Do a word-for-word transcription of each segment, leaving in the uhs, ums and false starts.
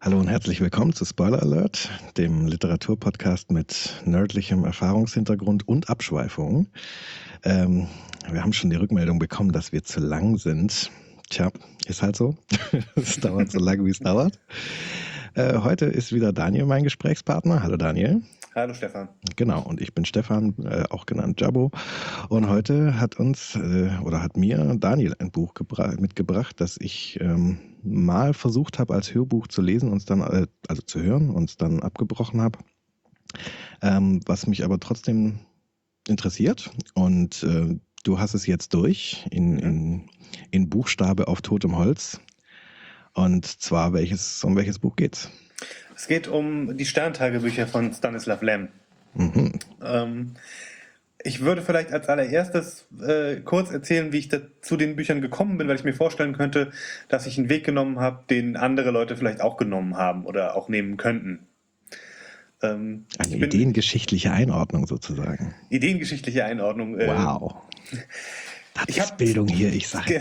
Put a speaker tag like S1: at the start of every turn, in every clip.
S1: Hallo und herzlich willkommen zu Spoiler Alert, dem Literaturpodcast mit nerdlichem Erfahrungshintergrund und Abschweifungen. Ähm, wir haben schon die Rückmeldung bekommen, dass wir zu lang sind. Tja, ist halt so. Es dauert so lange, wie es dauert. Äh, heute ist wieder Daniel mein Gesprächspartner. Hallo Daniel.
S2: Hallo Stefan.
S1: Genau, und ich bin Stefan, äh, auch genannt Jabbo. Und heute hat uns äh, oder hat mir Daniel ein Buch gebra- mitgebracht, das ich ähm, mal versucht habe als Hörbuch zu lesen, und dann, äh, also zu hören und es dann abgebrochen habe, ähm, was mich aber trotzdem interessiert. Und äh, du hast es jetzt durch in, in, in Buchstabe auf totem Holz. Und zwar, welches, um welches Buch geht's?
S2: Es geht um die Sterntagebücher von Stanislav Lem.
S1: Mhm.
S2: Ähm, ich würde vielleicht als allererstes äh, kurz erzählen, wie ich da zu den Büchern gekommen bin, weil ich mir vorstellen könnte, dass ich einen Weg genommen habe, den andere Leute vielleicht auch genommen haben oder auch nehmen könnten. Ähm,
S1: Eine
S2: ich bin-
S1: ideengeschichtliche Einordnung sozusagen.
S2: Ideengeschichtliche Einordnung. äh,
S1: Wow. Das
S2: Ich
S1: ist
S2: hab-
S1: Bildung hier, ich sage.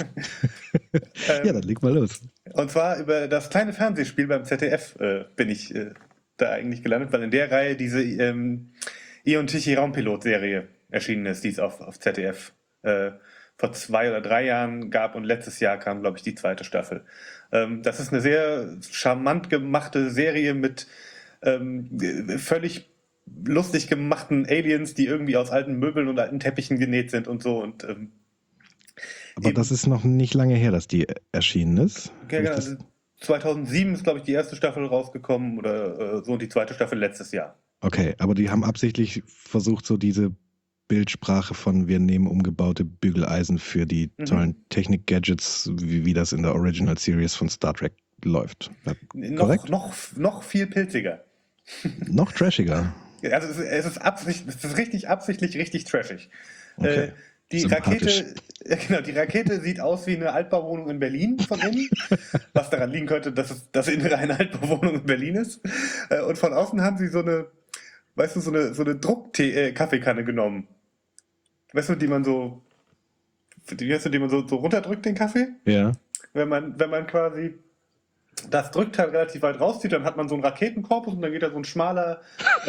S1: Ja, dann leg mal los.
S2: Und zwar über das kleine Fernsehspiel beim Z D F äh, bin ich äh, da eigentlich gelandet, weil in der Reihe diese ähm, Eon Tichy Raumpilot-Serie erschienen ist, die es auf, auf Z D F äh, vor zwei oder drei Jahren gab, und letztes Jahr kam, glaube ich, die zweite Staffel. Ähm, das ist eine sehr charmant gemachte Serie mit ähm, völlig lustig gemachten Aliens, die irgendwie aus alten Möbeln und alten Teppichen genäht sind und so. Und ähm,
S1: Aber das ist noch nicht lange her, dass die erschienen ist.
S2: Ja,
S1: Hab ich
S2: genau.
S1: das-
S2: zweitausendsieben ist, glaube ich, die erste Staffel rausgekommen oder äh, so, und die zweite Staffel letztes Jahr.
S1: Okay, aber die haben absichtlich versucht, so diese Bildsprache von wir nehmen umgebaute Bügeleisen für die
S2: Mhm.
S1: tollen Technik-Gadgets, wie, wie das in der Original Series von Star Trek läuft. Ja,
S2: Noch,
S1: korrekt?
S2: noch, noch viel pilziger.
S1: Noch trashiger.
S2: Also es ist, es ist, absicht, es ist richtig absichtlich richtig trashig.
S1: Okay.
S2: Äh, die
S1: Sympathisch.
S2: Rakete, ja, genau, die Rakete sieht aus wie eine Altbauwohnung in Berlin von innen, was daran liegen könnte, dass es das Innere eine Altbauwohnung in Berlin ist. Äh, und von außen haben sie so eine, weißt du, so eine, so eine Druck-Kaffeekanne genommen. Weißt du, die man so, die, weißt du, die man so, so runterdrückt, den Kaffee?
S1: Ja.
S2: Wenn man, wenn man quasi das Drückteil relativ weit rauszieht, dann hat man so einen Raketenkorpus und dann geht da so ein schmaler,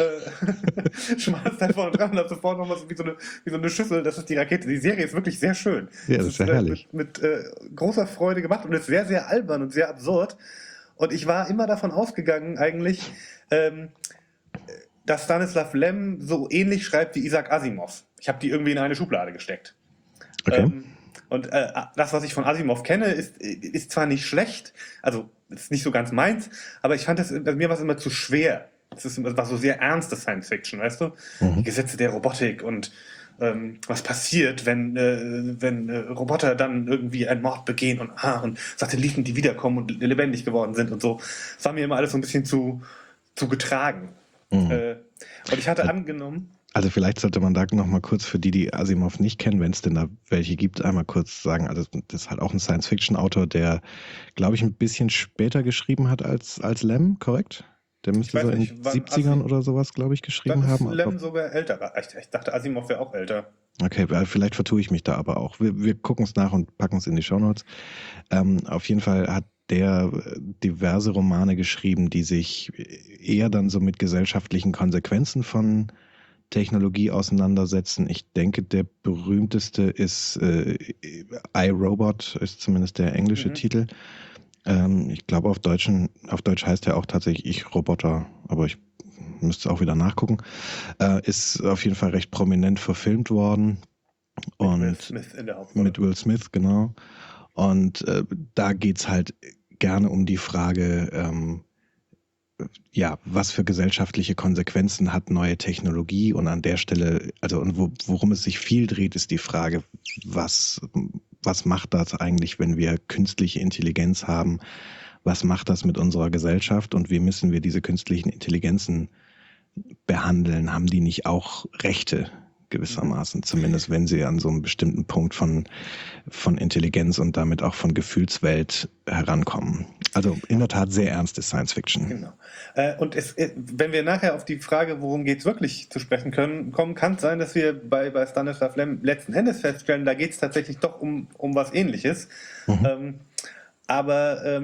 S2: äh, schmales Teil vorne dran und hat sofort nochmal so wie so, eine, wie so eine Schüssel. Das ist die Rakete. Die Serie ist wirklich sehr schön.
S1: Ja, das ist ja
S2: äh,
S1: herrlich.
S2: Mit, mit äh, großer Freude gemacht und ist sehr, sehr albern und sehr absurd. Und ich war immer davon ausgegangen, eigentlich, ähm, dass Stanislav Lem so ähnlich schreibt wie Isaac Asimov. Ich habe die irgendwie in eine Schublade gesteckt.
S1: Okay.
S2: Ähm, und äh, das, was ich von Asimov kenne, ist, ist zwar nicht schlecht, also ist nicht so ganz meins, aber ich fand das, also mir war es immer zu schwer. Es ist, es war so sehr ernste Science Fiction, weißt du?
S1: Mhm.
S2: Die Gesetze der Robotik und ähm, was passiert, wenn, äh, wenn äh, Roboter dann irgendwie einen Mord begehen und, ah, und Satelliten, die wiederkommen und lebendig geworden sind und so. Das war mir immer alles so ein bisschen zu, zu getragen.
S1: Mhm.
S2: Äh, und ich hatte angenommen,
S1: Also vielleicht sollte man da noch mal kurz für die, die Asimov nicht kennen, wenn es denn da welche gibt, einmal kurz sagen, also das ist halt auch ein Science-Fiction-Autor, der, glaube ich, ein bisschen später geschrieben hat als, als Lem, korrekt? Der müsste
S2: weiß
S1: so in
S2: nicht,
S1: den
S2: wann
S1: siebzigern
S2: Asi-
S1: oder sowas, glaube ich, geschrieben
S2: dann ist
S1: haben.
S2: Lem
S1: Aber,
S2: sogar älter. Ich, ich dachte, Asimov wäre auch älter.
S1: okay, weil vielleicht vertue ich mich da aber auch. Wir, wir gucken es nach und packen es in die Shownotes. Ähm, auf jeden Fall hat der äh, diverse Romane geschrieben, die sich eher dann so mit gesellschaftlichen Konsequenzen von Technologie auseinandersetzen. Ich denke, der berühmteste ist äh, iRobot, ist zumindest der englische
S2: Mhm.
S1: Titel. Ähm, ich glaube, auf, Deutschen, auf Deutsch heißt er auch tatsächlich Ich Roboter, aber ich müsste auch wieder nachgucken. Äh, ist auf jeden Fall recht prominent verfilmt worden.
S2: Mit Will
S1: Und
S2: Smith in der Hauptrolle.
S1: mit Will Smith, genau. Und äh, da geht's halt gerne um die Frage, ähm, ja, was für gesellschaftliche Konsequenzen hat neue Technologie, und an der Stelle, also und wo, worum es sich viel dreht, ist die Frage, was, was macht das eigentlich, wenn wir künstliche Intelligenz haben? Was macht das mit unserer Gesellschaft und wie müssen wir diese künstlichen Intelligenzen behandeln? Haben die nicht auch Rechte gewissermaßen, zumindest wenn sie an so einem bestimmten Punkt von, von Intelligenz und damit auch von Gefühlswelt herankommen? Also in der Tat sehr ernste Science Fiction.
S2: Genau. Äh, und es, äh, wenn wir nachher auf die Frage, worum geht es wirklich, zu sprechen können, kommen, kann es sein, dass wir bei, bei Stanislav Lem letzten Endes feststellen, da geht es tatsächlich doch um, um was Ähnliches.
S1: Mhm.
S2: Ähm, aber ähm,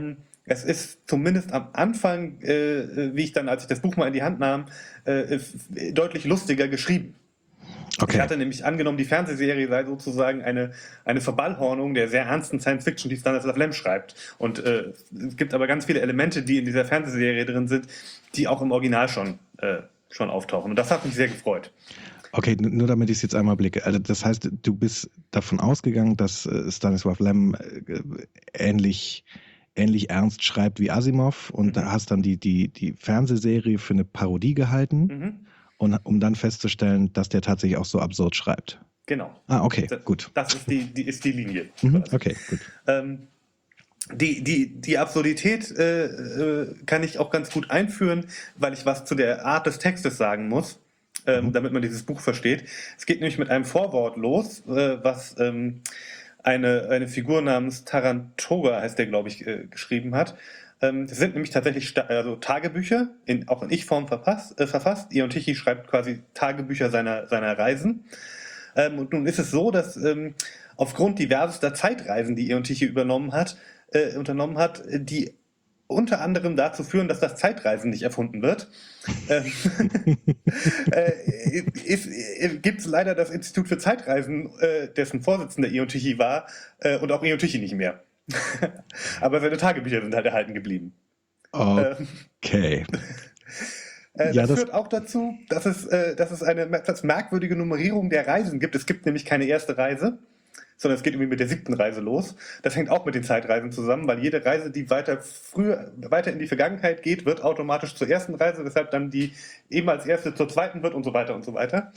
S2: Es ist zumindest am Anfang, äh, wie ich dann, als ich das Buch mal in die Hand nahm, äh, deutlich lustiger geschrieben. Okay. Ich hatte nämlich angenommen, die Fernsehserie sei sozusagen eine, eine Verballhornung der sehr ernsten Science-Fiction, die Stanisław Lem schreibt. Und äh, es gibt aber ganz viele Elemente, die in dieser Fernsehserie drin sind, die auch im Original schon, äh, schon auftauchen. Und das hat mich sehr gefreut.
S1: Okay, nur damit ich es jetzt einmal blicke. Also das heißt, du bist davon ausgegangen, dass äh, Stanisław Lem äh, ähnlich, ähnlich ernst schreibt wie Asimov und mhm. hast dann die, die, die Fernsehserie für eine Parodie gehalten. Mhm. Und um dann festzustellen, dass der tatsächlich auch so absurd schreibt.
S2: Genau.
S1: Ah, okay,
S2: das,
S1: gut.
S2: Das ist die, die, ist die Linie.
S1: Mhm, okay, gut.
S2: Ähm, die, die, die Absurdität äh, äh, kann ich auch ganz gut einführen, weil ich was zu der Art des Textes sagen muss, ähm, mhm. damit man dieses Buch versteht. Es geht nämlich mit einem Vorwort los, äh, was ähm, eine, eine Figur namens Tarantoga, heißt der, glaube ich, äh, geschrieben hat. Das sind nämlich tatsächlich also Tagebücher, in, auch in Ich-Form verfasst, äh, verfasst. Ion Tichy schreibt quasi Tagebücher seiner, seiner Reisen. Ähm, und nun ist es so, dass ähm, aufgrund diverser Zeitreisen, die Ion Tichy übernommen hat, äh, unternommen hat, die unter anderem dazu führen, dass das Zeitreisen nicht erfunden wird, ähm, äh, gibt es leider das Institut für Zeitreisen, äh, dessen Vorsitzender Ion Tichy war, äh, und auch Ion Tichy nicht mehr. Aber seine Tagebücher sind halt erhalten geblieben.
S1: Okay.
S2: äh, ja, das, das führt auch dazu, dass es, äh, dass es eine etwas merkwürdige Nummerierung der Reisen gibt. Es gibt nämlich keine erste Reise, sondern es geht irgendwie mit der siebten Reise los. Das hängt auch mit den Zeitreisen zusammen, weil jede Reise, die weiter früher, weiter in die Vergangenheit geht, wird automatisch zur ersten Reise, weshalb dann die eben als erste zur zweiten wird und so weiter und so weiter.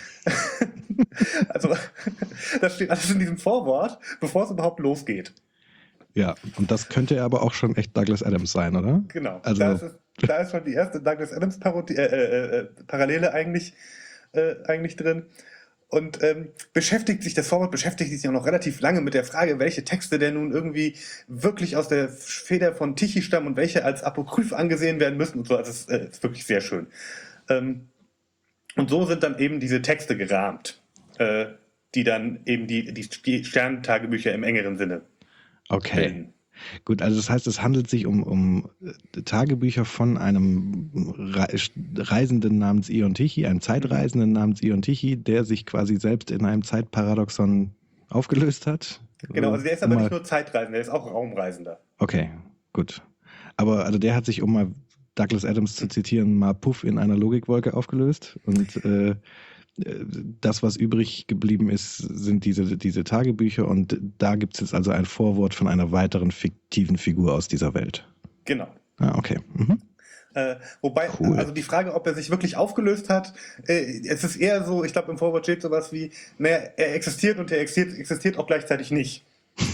S2: Also, das steht alles in diesem Vorwort, bevor es überhaupt losgeht.
S1: Ja, und das könnte aber auch schon echt Douglas Adams sein, oder?
S2: Genau, also, da, ist es, da ist schon die erste Douglas Adams Parodie, äh, äh, äh, Parallele eigentlich, äh, eigentlich drin. Und ähm, beschäftigt sich, das Vorwort beschäftigt sich auch noch relativ lange mit der Frage, welche Texte denn nun irgendwie wirklich aus der Feder von Tichy stammen und welche als Apokryph angesehen werden müssen und so. Also es ist, äh, ist wirklich sehr schön. Ähm, und so sind dann eben diese Texte gerahmt, äh, die dann eben die, die Sternentagebücher im engeren Sinne.
S1: Okay, bilden. Gut, also das heißt, es handelt sich um, um Tagebücher von einem Reisenden namens Ion Tichy, einem Zeitreisenden namens Ion Tichy, der sich quasi selbst in einem Zeitparadoxon aufgelöst hat.
S2: Genau, also der ist aber nicht nur Zeitreisender, der ist auch Raumreisender.
S1: Okay, gut. Aber also der hat sich, um mal Douglas Adams zu zitieren, mal puff in einer Logikwolke aufgelöst und äh, das, was übrig geblieben ist, sind diese, diese Tagebücher und da gibt es jetzt also ein Vorwort von einer weiteren fiktiven Figur aus dieser Welt.
S2: Genau.
S1: Ah, okay. Mhm.
S2: Äh, wobei, cool. Also die Frage, ob er sich wirklich aufgelöst hat, äh, es ist eher so, ich glaube im Vorwort steht sowas wie, naja, er existiert und er existiert, existiert auch gleichzeitig nicht.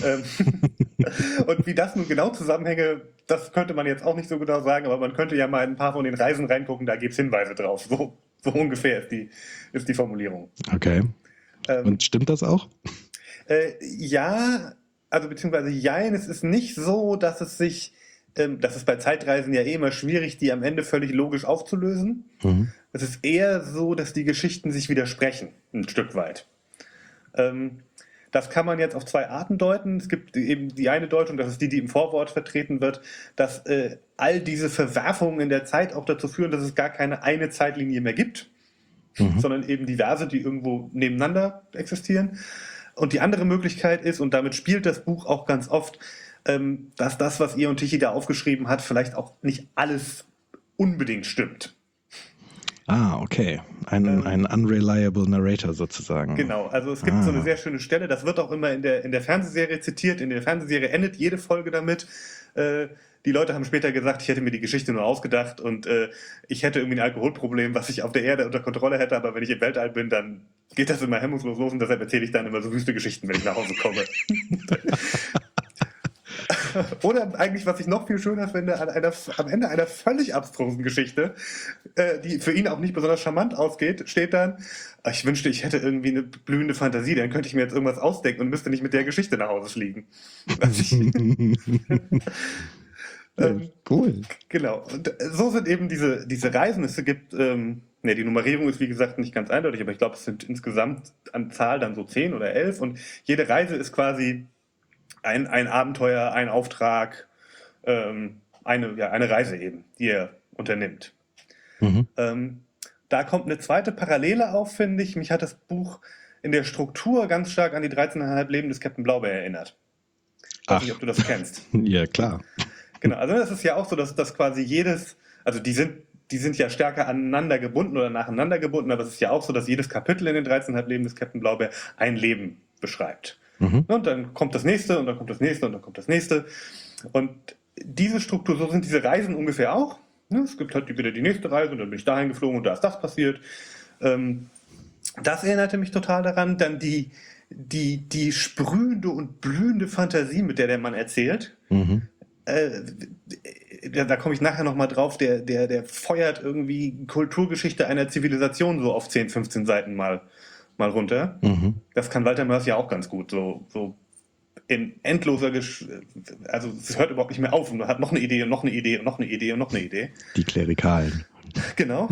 S2: Und wie das nun genau zusammenhänge, das könnte man jetzt auch nicht so genau sagen, aber man könnte ja mal in ein paar von den Reisen reingucken, da gibt es Hinweise drauf. So. So ungefähr ist die, ist die Formulierung.
S1: Okay. Ähm, Und stimmt das auch?
S2: Äh, ja, also beziehungsweise jein, es ist nicht so, dass es sich, ähm, das ist bei Zeitreisen ja eh immer schwierig, die am Ende völlig logisch aufzulösen. Mhm. Es ist eher so, dass die Geschichten sich widersprechen, ein Stück weit. Ähm, das kann man jetzt auf zwei Arten deuten. Es gibt eben die eine Deutung, das ist die, die im Vorwort vertreten wird, dass äh, all diese Verwerfungen in der Zeit auch dazu führen, dass es gar keine eine Zeitlinie mehr gibt, mhm. sondern eben diverse, die irgendwo nebeneinander existieren. Und die andere Möglichkeit ist, und damit spielt das Buch auch ganz oft, ähm, dass das, was Ion Tichy da aufgeschrieben hat, vielleicht auch nicht alles unbedingt stimmt.
S1: Ah, okay. Ein, ähm, ein unreliable Narrator sozusagen.
S2: Genau, also es gibt ah. so eine sehr schöne Stelle, das wird auch immer in der, in der Fernsehserie zitiert. In der Fernsehserie endet jede Folge damit. Äh, die Leute haben später gesagt, ich hätte mir die Geschichte nur ausgedacht und äh, ich hätte irgendwie ein Alkoholproblem, was ich auf der Erde unter Kontrolle hätte, aber wenn ich im Weltall bin, dann geht das immer hemmungslos los und deshalb erzähle ich dann immer so wüste Geschichten, wenn ich nach Hause komme. Oder eigentlich, was ich noch viel schöner finde, an einer, am Ende einer völlig abstrusen Geschichte, äh, die für ihn auch nicht besonders charmant ausgeht, steht dann, ich wünschte, ich hätte irgendwie eine blühende Fantasie, dann könnte ich mir jetzt irgendwas ausdenken und müsste nicht mit der Geschichte nach Hause fliegen. ähm,
S1: cool.
S2: Genau. Und so sind eben diese, diese Reisen. Es gibt, ähm, ne, die Nummerierung ist wie gesagt nicht ganz eindeutig, aber ich glaube, es sind insgesamt an Zahl dann so zehn oder elf und jede Reise ist quasi Ein, ein Abenteuer, ein Auftrag, ähm, eine, ja, eine Reise eben, die er unternimmt.
S1: Mhm.
S2: Ähm, da kommt eine zweite Parallele auf, finde ich. Mich hat das Buch in der Struktur ganz stark an die dreizehn Komma fünf Leben des Captain Blaubeer erinnert. Ich weiß
S1: Ach.
S2: nicht, ob du das kennst.
S1: Ja, klar.
S2: Genau, also das ist ja auch so, dass, dass quasi jedes, also die sind, die sind ja stärker aneinander gebunden oder nacheinander gebunden, aber es ist ja auch so, dass jedes Kapitel in den dreizehn Komma fünf Leben des Captain Blaubeer ein Leben beschreibt.
S1: Mhm.
S2: Und dann kommt das nächste und dann kommt das nächste und dann kommt das nächste. Und diese Struktur, so sind diese Reisen ungefähr auch. Es gibt halt wieder die nächste Reise und dann bin ich dahin geflogen und da ist das passiert. Ähm, das erinnerte mich total daran. Dann die, die, die sprühende und blühende Fantasie, mit der der Mann erzählt.
S1: Mhm.
S2: Äh, da, da komme ich nachher nochmal drauf. Der, der, der feuert irgendwie Kulturgeschichte einer Zivilisation so auf zehn, fünfzehn Seiten mal, mal runter.
S1: Mhm.
S2: Das kann Walter Mörs ja auch ganz gut. So, so in endloser Gesch also es hört überhaupt nicht mehr auf und man hat noch eine Idee und noch eine Idee und noch eine Idee und noch eine Idee.
S1: Die Klerikalen.
S2: Genau.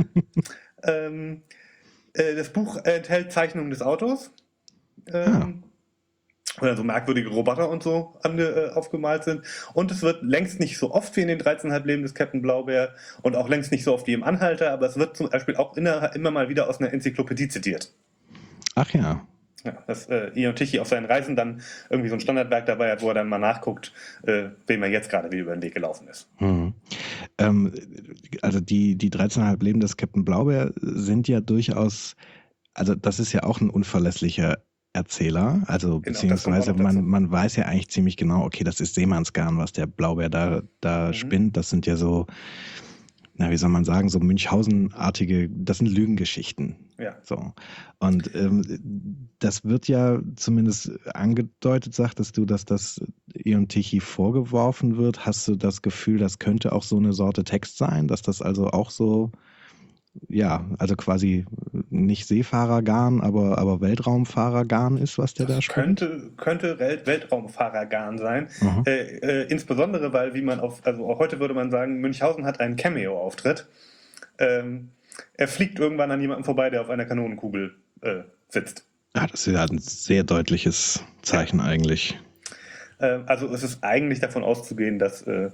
S2: ähm, äh, das Buch enthält Zeichnungen des Autos. Ähm, ah. Oder so merkwürdige Roboter und so ange, äh, aufgemalt sind. Und es wird längst nicht so oft wie in den dreizehn Komma fünf Leben des Captain Blaubeer und auch längst nicht so oft wie im Anhalter, aber es wird zum Beispiel auch immer, immer mal wieder aus einer Enzyklopädie zitiert.
S1: Ach ja.
S2: Ja, dass äh, Ian Tichy auf seinen Reisen dann irgendwie so ein Standardwerk dabei hat, wo er dann mal nachguckt, äh, wem er jetzt gerade wieder über den Weg gelaufen ist.
S1: Mhm. Ähm, also die, die dreizehn Komma fünf Leben des Captain Blaubeer sind ja durchaus, also das ist ja auch ein unverlässlicher Erzähler, also
S2: Genau,
S1: beziehungsweise man, man weiß ja eigentlich ziemlich genau, okay, das ist Seemannsgarn, was der Blaubeer da, da mhm. spinnt, das sind ja so, na, wie soll man sagen, so Münchhausen-artige, das sind Lügengeschichten.
S2: Ja.
S1: So. Und ähm, das wird ja zumindest angedeutet, sagtest du, dass das Ion Tichy vorgeworfen wird. Hast du das Gefühl, das könnte auch so eine Sorte Text sein, dass das also auch so, ja, also quasi nicht Seefahrergarn, aber, aber Weltraumfahrergarn ist, was der
S2: das
S1: da spinnt?
S2: Könnte, könnte Weltraumfahrergarn sein. Mhm. Äh, äh, insbesondere, weil, wie man auf, also auch heute würde man sagen, Münchhausen hat einen Cameo-Auftritt. Ähm, er fliegt irgendwann an jemandem vorbei, der auf einer Kanonenkugel äh, sitzt.
S1: Ah, das ist ja ein sehr deutliches Zeichen ja. eigentlich.
S2: Äh, also es ist eigentlich davon auszugehen, dass äh,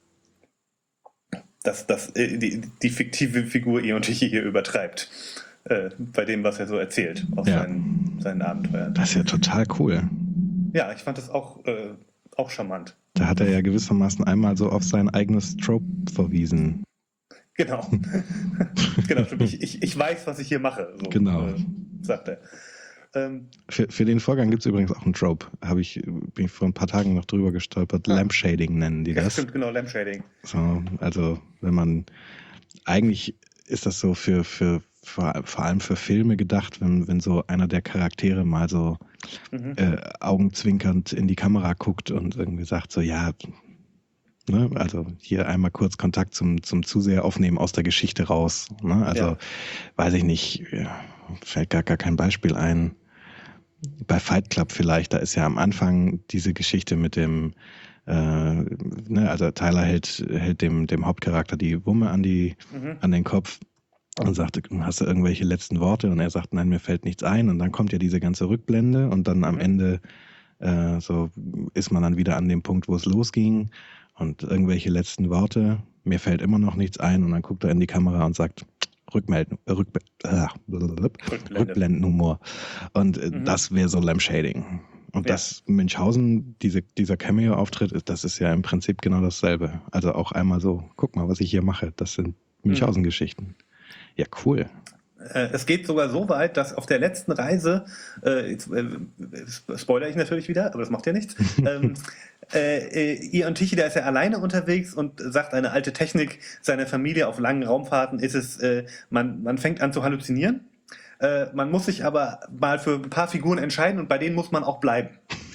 S2: dass, dass äh, die, die fiktive Figur Ion Tichy hier übertreibt. Äh, bei dem, was er so erzählt aus ja. seinen, seinen Abenteuern.
S1: Das ist ja total cool.
S2: Ja, ich fand das auch, äh, auch charmant.
S1: Da hat er ja gewissermaßen einmal so auf sein eigenes Trope verwiesen.
S2: Genau. genau, ich, ich, ich weiß, was ich hier mache, so,
S1: genau.
S2: äh, sagt er. Ähm,
S1: für, für den Vorgang gibt es übrigens auch einen Trope. Habe ich, bin ich vor ein paar Tagen noch drüber gestolpert. Ah. Lampshading nennen die
S2: ja,
S1: das.
S2: Stimmt, genau, Lampshading.
S1: So, also wenn man, eigentlich ist das so für, für vor, vor allem für Filme gedacht, wenn, wenn so einer der Charaktere mal so mhm. äh, augenzwinkernd in die Kamera guckt und irgendwie sagt so, ja, ne, also hier einmal kurz Kontakt zum, zum Zuseher aufnehmen aus der Geschichte raus. Ne? Also ja. weiß ich nicht, fällt gar, gar kein Beispiel ein. Bei Fight Club vielleicht, da ist ja am Anfang diese Geschichte mit dem, äh, ne, also Tyler hält, hält dem, dem Hauptcharakter die Wumme an, die, mhm. an den Kopf und sagt, hast du irgendwelche letzten Worte? Und er sagt, nein, mir fällt nichts ein. Und dann kommt ja diese ganze Rückblende und dann am mhm. Ende äh, so ist man dann wieder an dem Punkt, wo es losging und irgendwelche letzten Worte, mir fällt immer noch nichts ein und dann guckt er in die Kamera und sagt, Rückmelden, Rückbe äh, Rückblendenhumor. Und äh, mhm. das wäre so Lampshading. Und ja. das Münchhausen, diese, dieser Cameo-Auftritt, das ist ja im Prinzip genau dasselbe. Also auch einmal so, guck mal, was ich hier mache. Das sind Münchhausen-Geschichten. Ja, cool.
S2: Es geht sogar so weit, dass auf der letzten Reise, äh, jetzt, äh, spoilere ich natürlich wieder, aber das macht ja nichts, ähm, äh, Ion Tichy, der ist ja alleine unterwegs und sagt, eine alte Technik seiner Familie auf langen Raumfahrten ist es, äh, man, man fängt an zu halluzinieren. Äh, man muss sich aber mal für ein paar Figuren entscheiden und bei denen muss man auch bleiben.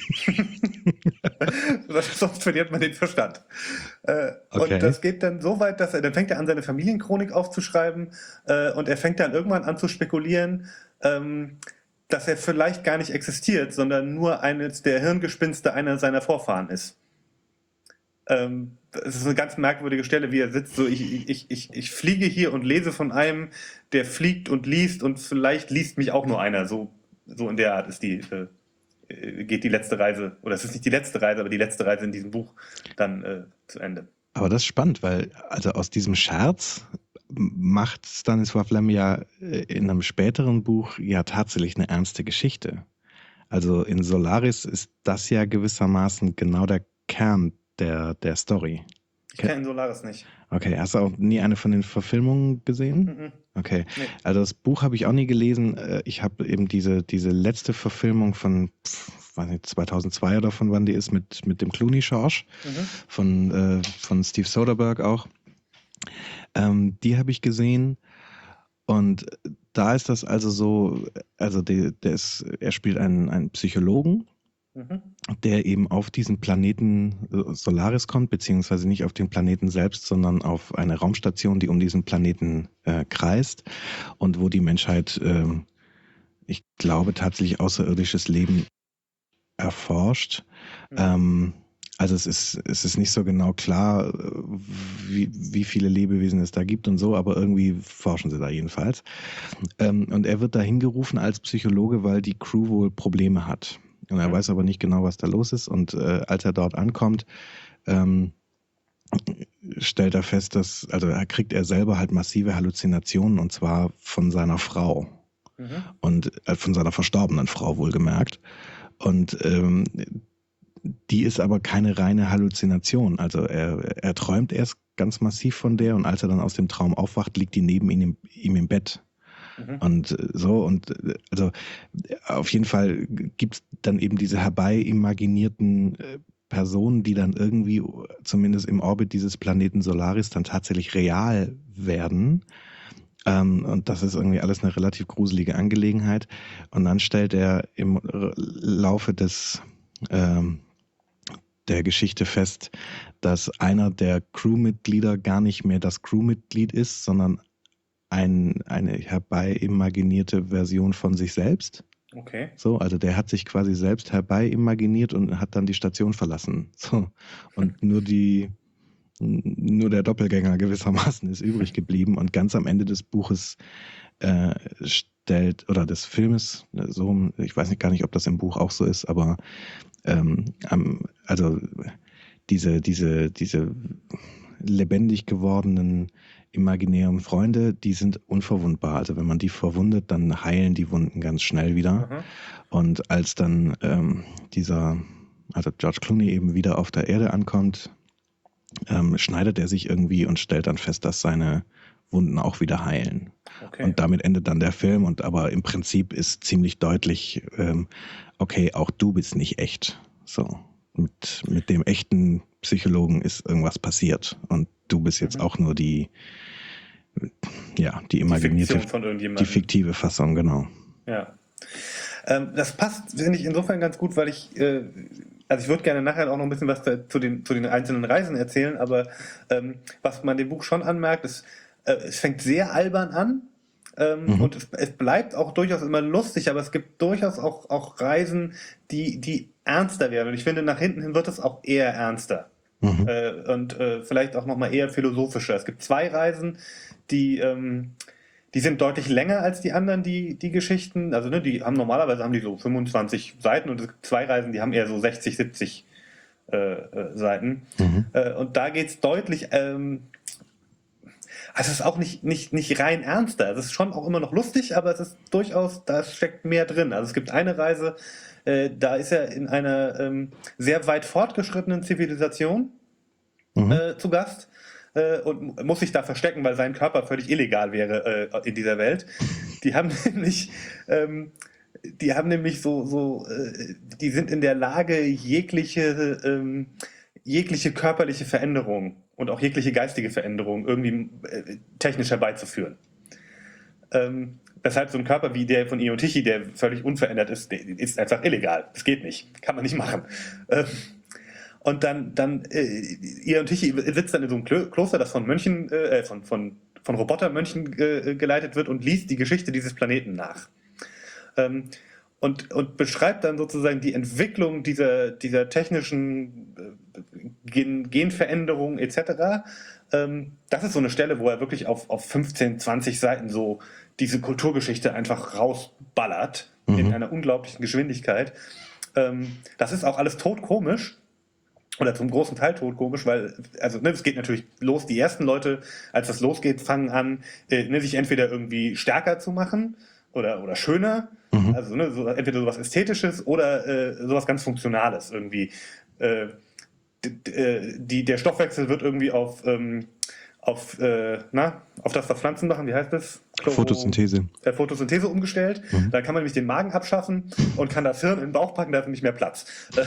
S2: Sonst verliert man den Verstand. Äh, okay. Und das geht dann so weit, dass er, dann fängt er an, seine Familienchronik aufzuschreiben äh, und er fängt dann irgendwann an zu spekulieren, ähm, dass er vielleicht gar nicht existiert, sondern nur eines der Hirngespinste einer seiner Vorfahren ist. Ähm, das ist eine ganz merkwürdige Stelle, wie er sitzt, so ich, ich, ich, ich fliege hier und lese von einem, der fliegt und liest und vielleicht liest mich auch nur einer, so, so in der Art ist die äh, geht die letzte Reise, oder es ist nicht die letzte Reise, aber die letzte Reise in diesem Buch dann äh, zu Ende.
S1: Aber das ist spannend, weil also aus diesem Scherz macht Stanisław Lem ja äh, in einem späteren Buch ja tatsächlich eine ernste Geschichte. Also in Solaris ist das ja gewissermaßen genau der Kern der, der Story.
S2: Ich kenne Solaris nicht.
S1: Okay, hast du auch nie eine von den Verfilmungen gesehen?
S2: Mhm.
S1: Okay,
S2: Nee.
S1: also das Buch habe ich auch nie gelesen. Äh, Ich habe eben diese, diese letzte Verfilmung von, pf, weiß nicht, zweitausendzwei oder von wann die ist, mit, mit dem Clooney-Schorsch,
S2: Mhm.
S1: von, äh, von Steve Soderbergh auch. Ähm, die habe ich gesehen und da ist das also so, also der, der ist, er spielt einen, einen Psychologen,
S2: Mhm.
S1: der eben auf diesen Planeten äh, Solaris kommt, beziehungsweise nicht auf den Planeten selbst, sondern auf eine Raumstation, die um diesen Planeten äh, kreist und wo die Menschheit, ähm, ich glaube, tatsächlich außerirdisches Leben erforscht.
S2: Mhm.
S1: Ähm, also es ist, es ist nicht so genau klar, äh, wie, wie viele Lebewesen es da gibt und so, aber irgendwie forschen sie da jedenfalls. Ähm, und er wird da hingerufen als Psychologe, weil die Crew wohl Probleme hat. Und er
S2: Mhm.
S1: weiß aber nicht genau, was da los ist. Und äh, als er dort ankommt, ähm, stellt er fest, dass, also er kriegt er selber halt massive Halluzinationen und zwar von seiner Frau
S2: Mhm.
S1: und äh, von seiner verstorbenen Frau wohlgemerkt. Und ähm, die ist aber keine reine Halluzination. Also er, er träumt erst ganz massiv von der und als er dann aus dem Traum aufwacht, liegt die neben ihm, ihm im Bett.
S2: Mhm.
S1: Und äh, so, und äh, also äh, auf jeden Fall gibt's dann eben diese herbei imaginierten äh, Personen, die dann irgendwie, zumindest im Orbit dieses Planeten Solaris, dann tatsächlich real werden. Ähm, und das ist irgendwie alles eine relativ gruselige Angelegenheit. Und dann stellt er im R- Laufe des ähm, der Geschichte fest, dass einer der Crewmitglieder gar nicht mehr das Crewmitglied ist, sondern ein, eine herbei imaginierte Version von sich selbst.
S2: Okay.
S1: So, also der hat sich quasi selbst herbei imaginiert und hat dann die Station verlassen. So. Und nur die, nur der Doppelgänger gewissermaßen ist übrig geblieben. Und ganz am Ende des Buches äh, stellt, oder des Filmes, so, ich weiß nicht gar nicht, ob das im Buch auch so ist, aber ähm, am, also diese, diese, diese lebendig gewordenen imaginären Freunde, die sind unverwundbar. Also wenn man die verwundet, dann heilen die Wunden ganz schnell wieder.
S2: Mhm.
S1: Und als dann ähm, dieser, also George Clooney eben wieder auf der Erde ankommt, ähm, schneidet er sich irgendwie und stellt dann fest, dass seine Wunden auch wieder heilen.
S2: Okay.
S1: Und damit endet dann der Film. Und aber im Prinzip ist ziemlich deutlich, ähm, okay, auch du bist nicht echt. So, mit, mit dem echten Psychologen ist irgendwas passiert. Und du bist jetzt
S2: Mhm.
S1: auch nur die, ja, die
S2: Die
S1: imaginierte,
S2: Fiktion von
S1: die
S2: irgendjemandem.
S1: fiktive Fassung, genau.
S2: Ja. Ähm, das passt, finde ich, insofern ganz gut, weil ich, äh, also ich würde gerne nachher auch noch ein bisschen was da, zu, den, zu den einzelnen Reisen erzählen, aber ähm, was man dem Buch schon anmerkt, ist, äh, es fängt sehr albern an ähm,
S1: Mhm.
S2: und es, es bleibt auch durchaus immer lustig, aber es gibt durchaus auch, auch Reisen, die, die ernster werden. Und ich finde, nach hinten hin wird es auch eher ernster.
S1: Mhm.
S2: Äh, und äh, vielleicht auch nochmal eher philosophischer. Es gibt zwei Reisen, die, ähm, die sind deutlich länger als die anderen, die, die Geschichten. Also ne, die haben normalerweise haben die so fünfundzwanzig Seiten und es gibt zwei Reisen, die haben eher so sechzig, siebzig äh, äh, Seiten.
S1: Mhm.
S2: Äh, und da geht es deutlich, ähm, also es ist auch nicht, nicht, nicht rein ernster. Es ist schon auch immer noch lustig, aber es ist durchaus, da steckt mehr drin. Also es gibt eine Reise, äh, da ist er in einer ähm, sehr weit fortgeschrittenen Zivilisation
S1: Mhm.
S2: äh, zu Gast äh, und muss sich da verstecken, weil sein Körper völlig illegal wäre äh, in dieser Welt. Die haben nämlich, ähm, die haben nämlich so, so äh, die sind in der Lage, jegliche, ähm, jegliche körperliche Veränderung und auch jegliche geistige Veränderung irgendwie äh, technisch herbeizuführen. Ähm, weshalb so ein Körper wie der von Io Tichy, der völlig unverändert ist, der ist einfach illegal. Das geht nicht. Kann man nicht machen. Ähm, und dann, dann äh, Io Tichy sitzt dann in so einem Klo Kloster, das von Mönchen, äh, von, von, von Robotermönchen äh, geleitet wird und liest die Geschichte dieses Planeten nach. Ähm, und, und beschreibt dann sozusagen die Entwicklung dieser, dieser technischen äh, Gen Genveränderung et cetera. Ähm, das ist so eine Stelle, wo er wirklich auf, auf fünfzehn, zwanzig Seiten so diese Kulturgeschichte einfach rausballert in
S1: Mhm.
S2: einer unglaublichen Geschwindigkeit. Ähm, das ist auch alles totkomisch. oder zum großen Teil totkomisch, weil, also, ne, es geht natürlich los, die ersten Leute, als das losgeht, fangen an, äh, ne, sich entweder irgendwie stärker zu machen oder, oder schöner,
S1: Mhm.
S2: also ne, so, entweder sowas Ästhetisches oder äh, sowas ganz Funktionales irgendwie. Äh, d- d- äh, die, der Stoffwechsel wird irgendwie auf, ähm, auf, äh, na, auf das, was Pflanzen machen, wie heißt das? Chloro-
S1: Photosynthese.
S2: äh, Photosynthese umgestellt.
S1: Mhm.
S2: Dann kann man nämlich den Magen abschaffen und kann das Hirn in den Bauch packen, da ist nicht mehr Platz.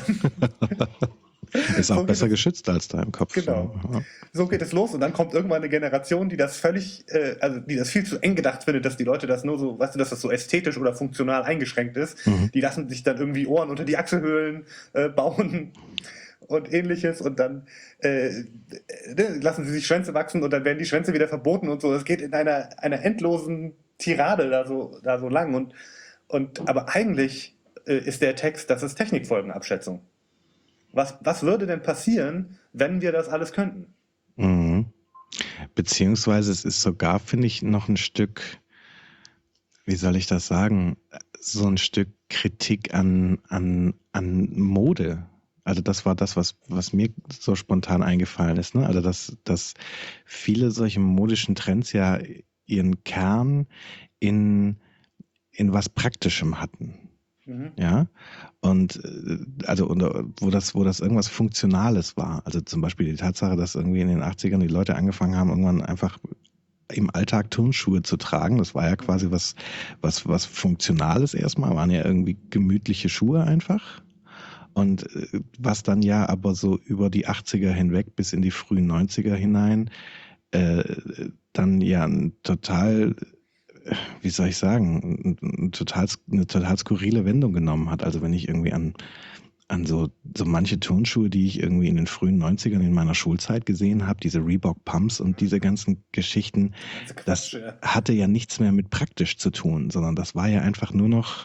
S1: Ist auch
S2: So geht
S1: besser
S2: es-
S1: geschützt als da im Kopf.
S2: Genau.
S1: Ja.
S2: So geht es los und dann kommt irgendwann eine Generation, die das völlig, äh, also die das viel zu eng gedacht findet, dass die Leute das nur so, weißt du, dass das so ästhetisch oder funktional eingeschränkt ist.
S1: Mhm.
S2: Die lassen sich dann irgendwie Ohren unter die Achselhöhlen äh, bauen und ähnliches und dann äh, äh, lassen sie sich Schwänze wachsen und dann werden die Schwänze wieder verboten und so. Das geht in einer, einer endlosen Tirade da so, da so lang und, und aber eigentlich äh, ist der Text, das ist Technikfolgenabschätzung. Was, was würde denn passieren, wenn wir das alles könnten?
S1: Mhm. Beziehungsweise es ist sogar, finde ich, noch ein Stück, wie soll ich das sagen, so ein Stück Kritik an, an, an Mode. Also das war das, was, was mir so spontan eingefallen ist. Ne? Also dass, dass viele solche modischen Trends ja ihren Kern in, in was Praktischem hatten.
S2: Mhm.
S1: Ja, und äh, also und, äh, wo das, wo das irgendwas Funktionales war. Also zum Beispiel die Tatsache, dass irgendwie in den achtzigern die Leute angefangen haben, irgendwann einfach im Alltag Turnschuhe zu tragen. Das war ja quasi was, was, was Funktionales erstmal, waren ja irgendwie gemütliche Schuhe einfach. Und äh, was dann ja aber so über die achtziger hinweg bis in die frühen neunziger hinein äh, dann ja ein total, äh, wie soll ich sagen, ein, ein total, eine total skurrile Wendung genommen hat. Also wenn ich irgendwie an, an so, so manche Turnschuhe, die ich irgendwie in den frühen neunzigern in meiner Schulzeit gesehen habe, diese Reebok Pumps und diese ganzen Geschichten,
S2: Also Quatsch,
S1: das
S2: ja.
S1: hatte ja nichts mehr mit praktisch zu tun, sondern das war ja einfach nur noch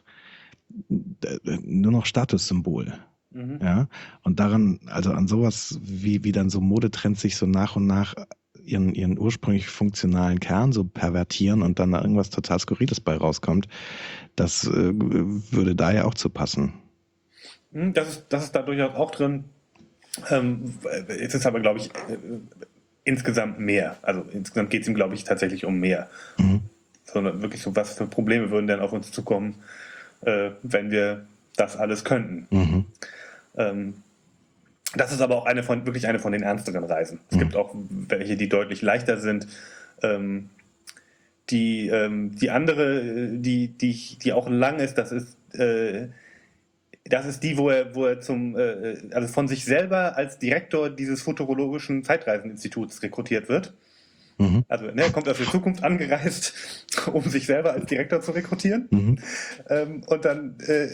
S1: äh, nur noch Statussymbol.
S2: Mhm.
S1: Ja, und daran, also an sowas, wie, wie dann so Modetrends sich so nach und nach ihren, ihren ursprünglich funktionalen Kern so pervertieren und dann da irgendwas total Skurriles bei rauskommt, das äh, würde da ja auch zu passen.
S2: Mhm, Das ist, das ist da durchaus auch drin. Ähm, es ist aber, glaube ich, äh, insgesamt mehr. Also insgesamt geht es ihm, glaube ich, tatsächlich um mehr.
S1: Mhm.
S2: Sondern wirklich so, was für Probleme würden denn auf uns zukommen, äh, wenn wir das alles könnten.
S1: Mhm.
S2: Ähm, das ist aber auch eine von, wirklich eine von den ernsteren Reisen. Es
S1: Mhm.
S2: gibt auch welche, die deutlich leichter sind. Ähm, die, ähm, die andere, äh, die, die, die auch lang ist, das ist, äh, das ist die, wo er, wo er zum, äh, also von sich selber als Direktor dieses futurologischen Zeitreiseninstituts rekrutiert wird.
S1: Mhm.
S2: Also ne, er kommt aus der Zukunft angereist, um sich selber als Direktor zu rekrutieren.
S1: Mhm.
S2: Ähm, und dann äh,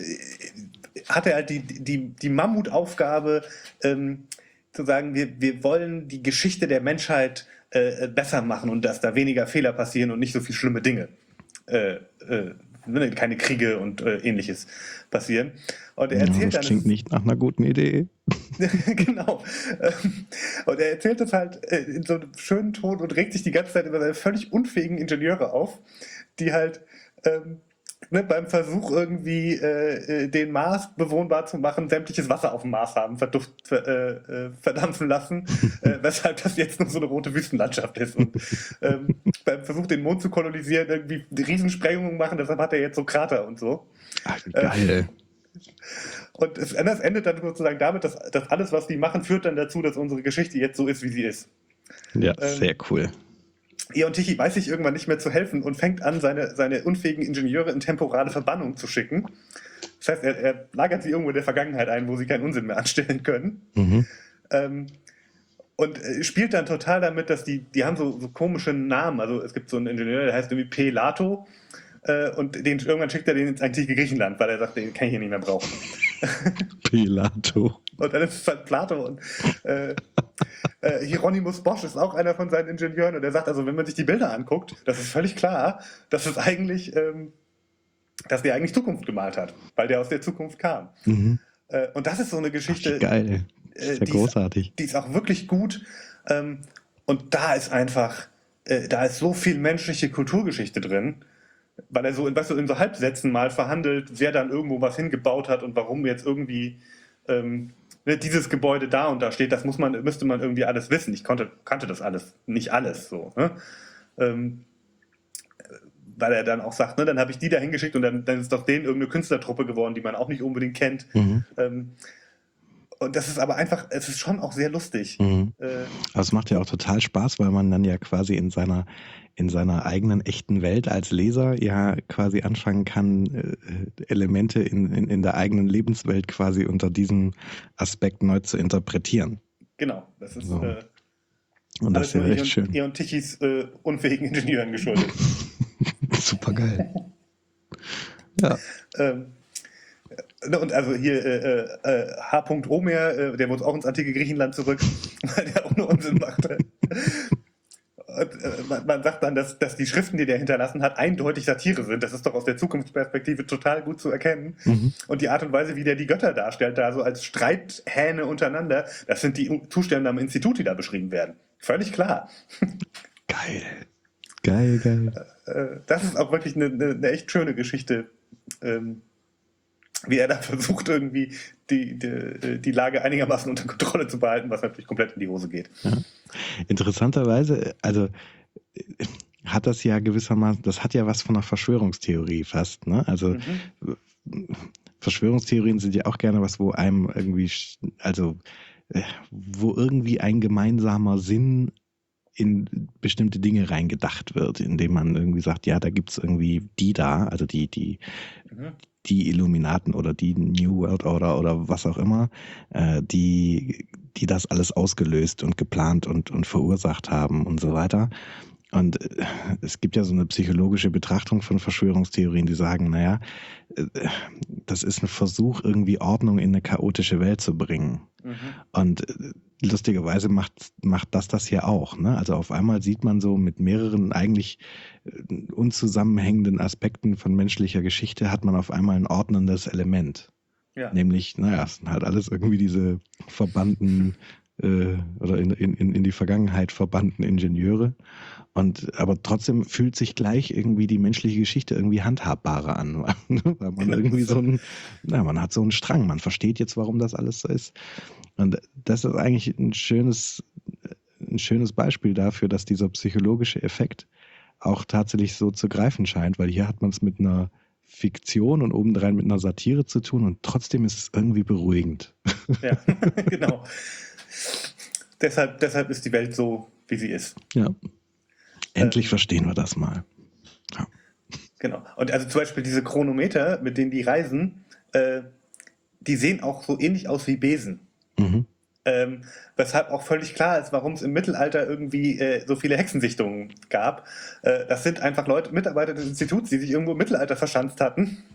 S2: hat er halt die, die, die Mammutaufgabe, ähm, zu sagen, wir, wir wollen die Geschichte der Menschheit äh, besser machen und dass da weniger Fehler passieren und nicht so viele schlimme Dinge. Äh, äh, ne, keine Kriege und äh, ähnliches passieren. Und er
S1: Ja,
S2: erzählt
S1: das
S2: dann,
S1: klingt nicht nach einer guten Idee.
S2: genau. Ähm, Und er erzählt das halt äh, in so einem schönen Ton und regt sich die ganze Zeit über seine völlig unfähigen Ingenieure auf, die halt ähm, ne, beim Versuch irgendwie äh, äh, den Mars bewohnbar zu machen, sämtliches Wasser auf dem Mars haben verduft, ver, äh, äh, verdampfen lassen, äh, weshalb das jetzt nur so eine rote Wüstenlandschaft ist. Und ähm, beim Versuch, den Mond zu kolonisieren, irgendwie Riesensprengungen machen, deshalb hat er jetzt so Krater und so.
S1: Ach, wie geil.
S2: Und es, das endet dann sozusagen damit, dass, dass alles, was die machen, führt dann dazu, dass unsere Geschichte jetzt so ist, wie sie ist.
S1: Ja,
S2: ähm,
S1: sehr cool.
S2: Eon Tichy weiß sich irgendwann nicht mehr zu helfen und fängt an, seine, seine unfähigen Ingenieure in temporale Verbannung zu schicken. Das heißt, er, er lagert sie irgendwo in der Vergangenheit ein, wo sie keinen Unsinn mehr anstellen können.
S1: Mhm.
S2: Ähm, und äh, spielt dann total damit, dass die, die haben so, so komische Namen. Also es gibt so einen Ingenieur, der heißt irgendwie P. Lato. Äh, und den, irgendwann schickt er den ins antike Griechenland, weil er sagt, den kann ich hier nicht mehr brauchen.
S1: Pilato.
S2: Und dann ist es halt Plato und äh, äh, Hieronymus Bosch ist auch einer von seinen Ingenieuren und er sagt, also wenn man sich die Bilder anguckt, das ist völlig klar, dass es eigentlich, ähm, dass der eigentlich Zukunft gemalt hat, weil der aus der Zukunft kam.
S1: Mhm.
S2: Äh, und das ist so eine
S1: Ach,
S2: Geschichte,
S1: wie geil. Das ist ja
S2: die,
S1: großartig.
S2: ist, die ist auch wirklich gut. Ähm, und da ist einfach, äh, da ist so viel menschliche Kulturgeschichte drin, weil er so in, weißt du, in so Halbsätzen mal verhandelt, wer dann irgendwo was hingebaut hat und warum jetzt irgendwie ähm, ne, dieses Gebäude da und da steht, das muss man, müsste man irgendwie alles wissen. Ich konnte, kannte das alles, nicht alles so. Ne? Ähm, weil er dann auch sagt, ne, dann habe ich die da hingeschickt und dann, dann ist doch denen irgendeine Künstlertruppe geworden, die man auch nicht unbedingt kennt.
S1: Mhm.
S2: Ähm, und das ist aber einfach, es ist schon auch sehr lustig.
S1: Mhm.
S2: Äh,
S1: Aber es macht ja auch total Spaß, weil man dann ja quasi in seiner, in seiner eigenen echten Welt als Leser ja quasi anfangen kann, äh, Elemente in, in, in der eigenen Lebenswelt quasi unter diesem Aspekt neu zu interpretieren.
S2: genau, das ist
S1: So.
S2: äh,
S1: Und das
S2: alles
S1: ist ja
S2: nur
S1: recht
S2: Eon,
S1: schön.
S2: Eon Tichys äh, unfähigen Ingenieuren geschuldet.
S1: Super geil. Ja.
S2: ähm, und also hier äh, äh, H. Omer, äh, der muss auch ins antike Griechenland zurück, weil der auch nur Unsinn machte. Und, äh, man, man sagt dann, dass, dass die Schriften, die der hinterlassen hat, eindeutig Satire sind. Das ist doch aus der Zukunftsperspektive total gut zu erkennen. Mhm. Und die Art und Weise, wie der die Götter darstellt, da so als Streithähne untereinander, das sind die Zustände am Institut, die da beschrieben werden. Völlig klar.
S1: Geil. Geil, geil.
S2: Äh, das ist auch wirklich eine, eine, eine echt schöne Geschichte. Ähm, wie er da versucht, irgendwie die, die, die Lage einigermaßen unter Kontrolle zu behalten, was natürlich komplett in die Hose geht.
S1: Ja. Interessanterweise, also hat das ja gewissermaßen, das hat ja was von einer Verschwörungstheorie fast, ne? Also mhm. Verschwörungstheorien sind ja auch gerne was, wo einem irgendwie, also wo irgendwie ein gemeinsamer Sinn in bestimmte Dinge reingedacht wird, indem man irgendwie sagt, ja, da gibt's irgendwie die da, also die, die, mhm. die Illuminaten oder die New World Order oder was auch immer, äh, die, die das alles ausgelöst und geplant und, und verursacht haben und so weiter. Und äh, es gibt ja so eine psychologische Betrachtung von Verschwörungstheorien, die sagen, naja, äh, das ist ein Versuch, irgendwie Ordnung in eine chaotische Welt zu bringen. Mhm. Und äh, lustigerweise macht, macht das das hier auch. Ne? Also auf einmal sieht man so mit mehreren eigentlich äh, unzusammenhängenden Aspekten von menschlicher Geschichte, hat man auf einmal ein ordnendes Element. Ja. Nämlich, naja, es sind halt alles irgendwie diese verbannten äh, oder in, in, in die Vergangenheit verbannten Ingenieure. Und aber trotzdem fühlt sich gleich irgendwie die menschliche Geschichte irgendwie handhabbarer an, weil man irgendwie so ein, na, man hat so einen Strang, man versteht jetzt, warum das alles so ist. Und das ist eigentlich ein schönes, ein schönes Beispiel dafür, dass dieser psychologische Effekt auch tatsächlich so zu greifen scheint, weil hier hat man es mit einer Fiktion und obendrein mit einer Satire zu tun und trotzdem ist es irgendwie beruhigend.
S2: Ja, genau. deshalb, deshalb ist die Welt so, wie sie ist.
S1: Ja. Endlich ähm, verstehen wir das mal. Ja.
S2: Genau. Und also zum Beispiel diese Chronometer, mit denen die reisen, äh, die sehen auch so ähnlich aus wie Besen. Mhm. Ähm, weshalb auch völlig klar ist, warum es im Mittelalter irgendwie äh, so viele Hexensichtungen gab. Äh, das sind einfach Leute, Mitarbeiter des Instituts, die sich irgendwo im Mittelalter verschanzt hatten.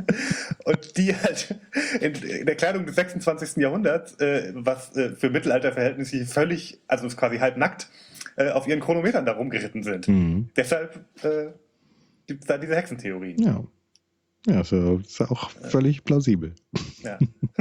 S2: Und die halt in, in der Kleidung des sechsundzwanzigsten Jahrhunderts, äh, was äh, für Mittelalterverhältnisse völlig, also ist quasi halb nackt, äh, auf ihren Chronometern da rumgeritten sind. Mhm. Deshalb äh, gibt es da diese Hexentheorie.
S1: Ja, ja, ist ja ist auch völlig plausibel.
S2: Ja.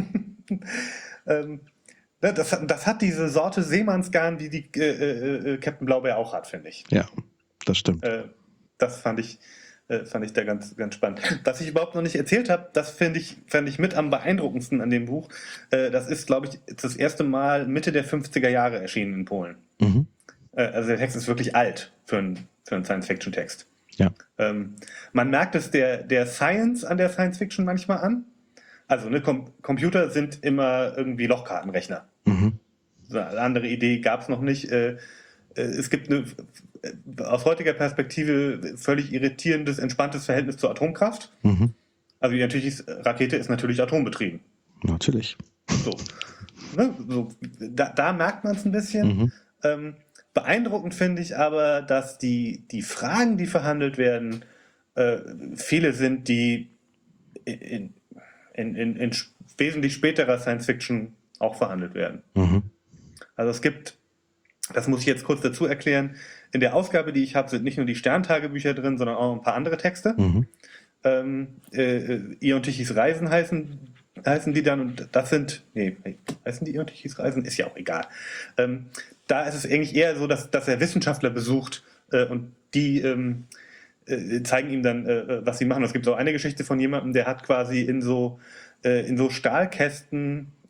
S2: ähm, das, das hat diese Sorte Seemannsgarn, die die äh, äh, Captain Blaubeer auch hat, finde ich.
S1: Ja, das stimmt.
S2: Äh, das fand ich fand ich da ganz, ganz spannend. Was ich überhaupt noch nicht erzählt habe, das finde ich, fand ich mit am beeindruckendsten an dem Buch. Das ist, glaube ich, das erste Mal Mitte der fünfziger Jahre erschienen in Polen. Mhm. Also der Text ist wirklich alt für einen, für einen Science-Fiction-Text.
S1: Ja.
S2: Ähm, man merkt es der, der Science an der Science-Fiction manchmal an. Also ne, Com- Computer sind immer irgendwie Lochkartenrechner. Mhm. So eine andere Idee gab es noch nicht. Äh, es gibt eine aus heutiger Perspektive völlig irritierendes, entspanntes Verhältnis zur Atomkraft. Mhm. Also die natürlich, Rakete ist natürlich atombetrieben.
S1: Natürlich.
S2: So. Ne, so da, da merkt man es ein bisschen. Mhm. Ähm, beeindruckend finde ich aber, dass die, die Fragen, die verhandelt werden, äh, viele sind, die in, in, in, in wesentlich späterer Science-Fiction auch verhandelt werden. Mhm. Also es gibt, das muss ich jetzt kurz dazu erklären, in der Ausgabe, die ich habe, sind nicht nur die Sterntagebücher drin, sondern auch ein paar andere Texte. Mhm. Ähm, äh, Eon Tichys Reisen heißen, heißen die dann, und das sind, nee, heißen die Eon Tichys Reisen? Ist ja auch egal. Ähm, da ist es eigentlich eher so, dass, dass er Wissenschaftler besucht äh, und die ähm, äh, zeigen ihm dann, äh, was sie machen. Es gibt so eine Geschichte von jemandem, der hat quasi in so, äh, in so Stahlkästen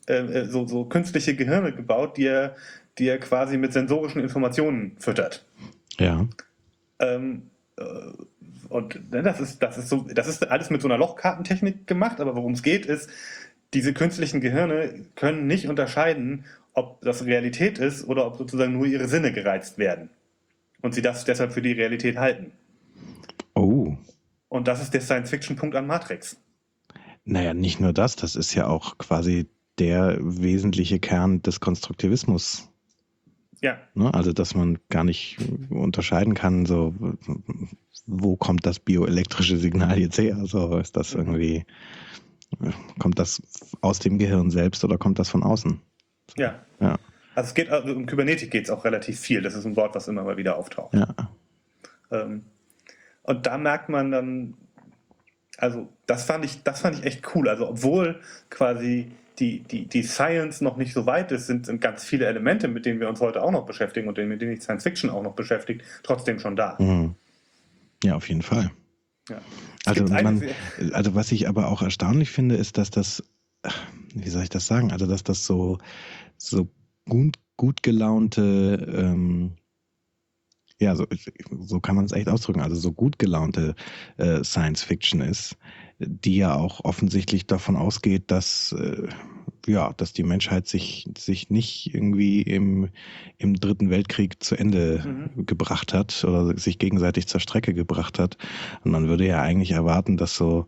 S2: äh, so, so künstliche Gehirne gebaut, die er, die er quasi mit sensorischen Informationen füttert.
S1: Ja.
S2: Ähm, äh, und ne, das ist, das ist so, das ist alles mit so einer Lochkartentechnik gemacht, aber worum es geht, ist, diese künstlichen Gehirne können nicht unterscheiden, ob das Realität ist oder ob sozusagen nur ihre Sinne gereizt werden. Und sie das deshalb für die Realität halten.
S1: Oh.
S2: Und das ist der Science-Fiction-Punkt an Matrix.
S1: Naja, nicht nur das, das ist ja auch quasi der wesentliche Kern des Konstruktivismus.
S2: Ja.
S1: Ne? Also, dass man gar nicht unterscheiden kann, so, wo kommt das bioelektrische Signal jetzt her? So, ist das irgendwie, kommt das aus dem Gehirn selbst oder kommt das von außen? So,
S2: ja.
S1: ja.
S2: Also es geht, also um Kybernetik geht es auch relativ viel. Das ist ein Wort, was immer mal wieder auftaucht.
S1: Ja.
S2: Ähm, und da merkt man dann, also das fand ich, das fand ich echt cool. Also obwohl quasi die, die, die Science noch nicht so weit ist, sind, sind ganz viele Elemente, mit denen wir uns heute auch noch beschäftigen und mit denen sich Science Fiction auch noch beschäftigt, trotzdem schon da.
S1: Mhm. Ja, auf jeden Fall.
S2: Ja.
S1: Also, man, also was ich aber auch erstaunlich finde, ist, dass das, wie soll ich das sagen, also dass das so, so gut, gut gelaunte, ähm, ja, so, so kann man es echt ausdrücken, also so gut gelaunte äh, Science Fiction ist, die ja auch offensichtlich davon ausgeht, dass, äh, ja, dass die Menschheit sich, sich nicht irgendwie im, im Dritten Weltkrieg zu Ende mhm. gebracht hat oder sich gegenseitig zur Strecke gebracht hat. Und man würde ja eigentlich erwarten, dass so,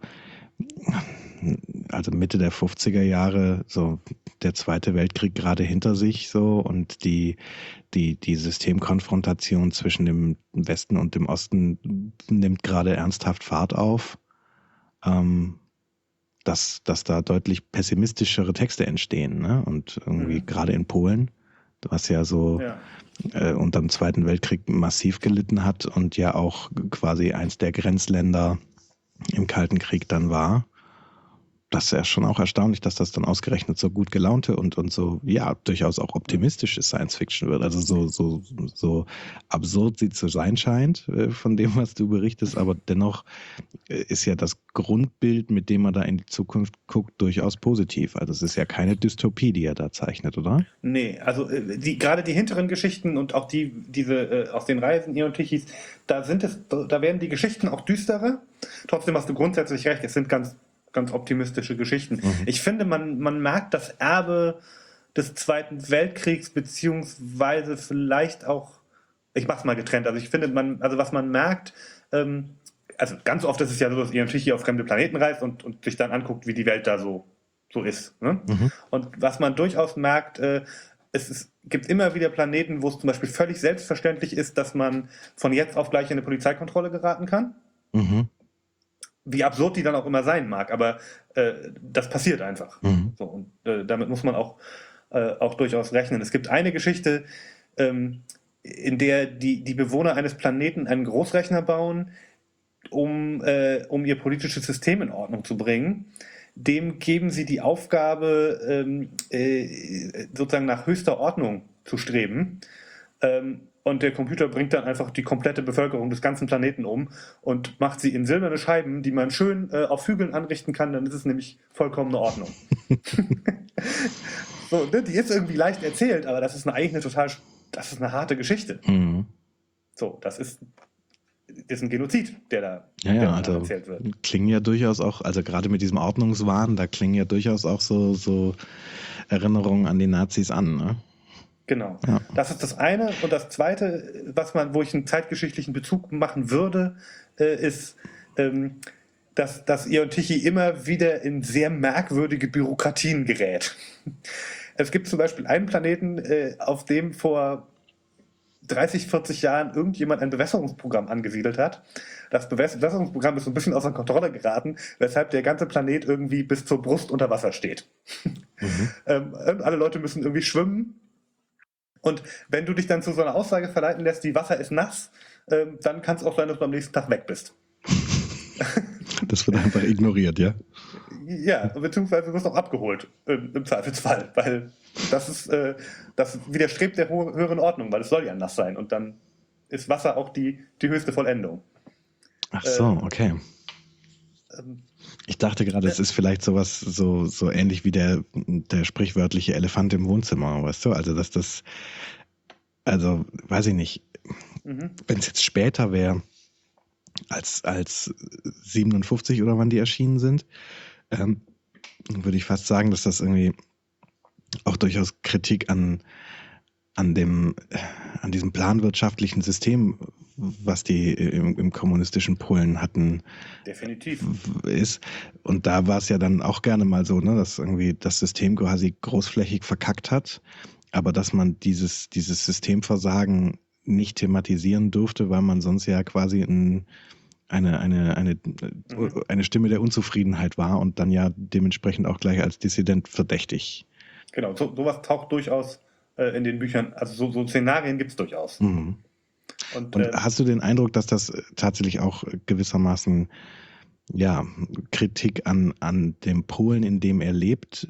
S1: also Mitte der fünfziger Jahre, so der Zweite Weltkrieg gerade hinter sich so und die, die, die Systemkonfrontation zwischen dem Westen und dem Osten nimmt gerade ernsthaft Fahrt auf, ähm, dass, dass da deutlich pessimistischere Texte entstehen, ne? Und irgendwie mhm. gerade in Polen, was ja so ja. Äh, unter dem Zweiten Weltkrieg massiv gelitten hat und ja auch quasi eins der Grenzländer im Kalten Krieg dann war. Das ist ja schon auch erstaunlich, dass das dann ausgerechnet so gut gelaunte und, und so, ja, durchaus auch optimistische Science-Fiction wird. Also so, so, so absurd sie zu sein scheint, äh, von dem, was du berichtest, aber dennoch äh, ist ja das Grundbild, mit dem man da in die Zukunft guckt, durchaus positiv. Also es ist ja keine Dystopie, die er da zeichnet, oder?
S2: Nee, also äh, die, gerade die hinteren Geschichten und auch die, diese äh, aus den Reisen Eon Tichys, da sind es, da werden die Geschichten auch düsterer. Trotzdem hast du grundsätzlich recht, es sind ganz ganz optimistische Geschichten. Mhm. Ich finde, man, man merkt das Erbe des Zweiten Weltkriegs, beziehungsweise vielleicht auch, ich mach's mal getrennt, also ich finde, man, also was man merkt, ähm, also ganz oft ist es ja so, dass Eon Tichy auf fremde Planeten reist und, und sich dann anguckt, wie die Welt da so, so ist. Ne? Mhm. Und was man durchaus merkt, äh, es ist, gibt immer wieder Planeten, wo es zum Beispiel völlig selbstverständlich ist, dass man von jetzt auf gleich in eine Polizeikontrolle geraten kann. Mhm. Wie absurd die dann auch immer sein mag, aber äh, das passiert einfach. Mhm. So, und äh, damit muss man auch, äh, auch durchaus rechnen. Es gibt eine Geschichte, ähm, in der die, die Bewohner eines Planeten einen Großrechner bauen, um, äh, um ihr politisches System in Ordnung zu bringen. Dem geben sie die Aufgabe, ähm, äh, sozusagen nach höchster Ordnung zu streben. Ähm, Und der Computer bringt dann einfach die komplette Bevölkerung des ganzen Planeten um und macht sie in silberne Scheiben, die man schön äh, auf Hügeln anrichten kann, dann ist es nämlich vollkommene Ordnung. So, ne, die ist irgendwie leicht erzählt, aber das ist eine, eigentlich eine total, das ist eine harte Geschichte. Mhm. So, das ist, das ist ein Genozid, der da,
S1: ja,
S2: der
S1: ja,
S2: da
S1: also
S2: erzählt wird.
S1: Klingen ja durchaus auch, also gerade mit diesem Ordnungswahn, da klingen ja durchaus auch so, so Erinnerungen an die Nazis an, ne?
S2: Genau. Ja. Das ist das eine. Und das zweite, was man, wo ich einen zeitgeschichtlichen Bezug machen würde, äh, ist, ähm, dass, dass Eon Tichy immer wieder in sehr merkwürdige Bürokratien gerät. Es gibt zum Beispiel einen Planeten, äh, auf dem vor dreißig, vierzig Jahren irgendjemand ein Bewässerungsprogramm angesiedelt hat. Das Bewässerungsprogramm ist so ein bisschen außer Kontrolle geraten, weshalb der ganze Planet irgendwie bis zur Brust unter Wasser steht. Mhm. ähm, alle Leute müssen irgendwie schwimmen. Und wenn du dich dann zu so einer Aussage verleiten lässt, die Wasser ist nass, ähm, dann kann es auch sein, dass du am nächsten Tag weg bist.
S1: Das wird einfach ignoriert, ja?
S2: Ja, beziehungsweise du wirst auch abgeholt, ähm, im Zweifelsfall, weil das ist, äh, das widerstrebt der ho- höheren Ordnung, weil es soll ja nass sein und dann ist Wasser auch die, die höchste Vollendung.
S1: Ach so, okay.
S2: ähm,
S1: Ich dachte gerade, es ist vielleicht sowas so, so ähnlich wie der, der sprichwörtliche Elefant im Wohnzimmer, weißt du? Also, dass das, also, weiß ich nicht,
S2: mhm.
S1: wenn es jetzt später wäre, als, als siebenundfünfzig oder wann die erschienen sind, ähm, würde ich fast sagen, dass das irgendwie auch durchaus Kritik an, an dem, an diesem planwirtschaftlichen System, was die im, im kommunistischen Polen hatten,
S2: Definitiv.
S1: ist. Und da war es ja dann auch gerne mal so, ne, dass irgendwie das System quasi großflächig verkackt hat, aber dass man dieses, dieses Systemversagen nicht thematisieren durfte, weil man sonst ja quasi ein, eine, eine, eine,
S2: Mhm.
S1: eine Stimme der Unzufriedenheit war und dann ja dementsprechend auch gleich als Dissident verdächtig.
S2: Genau, so, sowas taucht durchaus äh, in den Büchern, also so, so Szenarien gibt es durchaus.
S1: Mhm.
S2: Und,
S1: Und
S2: ähm,
S1: hast du den Eindruck, dass das tatsächlich auch gewissermaßen ja, Kritik an, an dem Polen, in dem er lebt,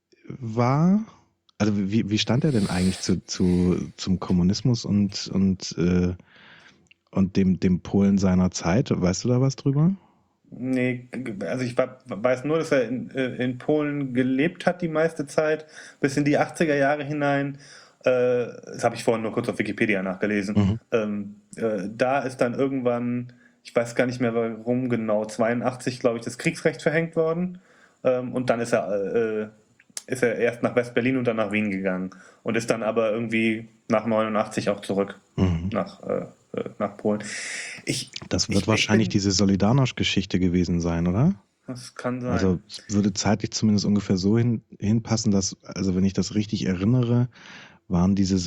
S1: war? Also wie, wie stand er denn eigentlich zu, zu, zum Kommunismus und, und, äh, und dem, dem Polen seiner Zeit? Weißt du da was drüber?
S2: nee, also ich wa- weiß nur, dass er in, äh, in Polen gelebt hat die meiste Zeit, bis in die achtziger Jahre hinein. Äh, das habe ich vorhin nur kurz auf Wikipedia nachgelesen.
S1: Mhm.
S2: Ähm, äh, da ist dann irgendwann, ich weiß gar nicht mehr warum genau, zweiundachtzig, glaube ich, das Kriegsrecht verhängt worden. Ähm, und dann ist er, äh, ist er erst nach West-Berlin und dann nach Wien gegangen. Und ist dann aber irgendwie nach neunundachtzig auch zurück
S1: Mhm.
S2: nach, äh, äh, nach Polen. Ich,
S1: Das wird
S2: ich, ich
S1: wahrscheinlich
S2: bin,
S1: diese Solidarność-Geschichte gewesen sein, oder?
S2: das kann
S1: Also
S2: sein.
S1: es würde zeitlich zumindest ungefähr so hin, hinpassen, dass, also wenn ich das richtig erinnere, waren diese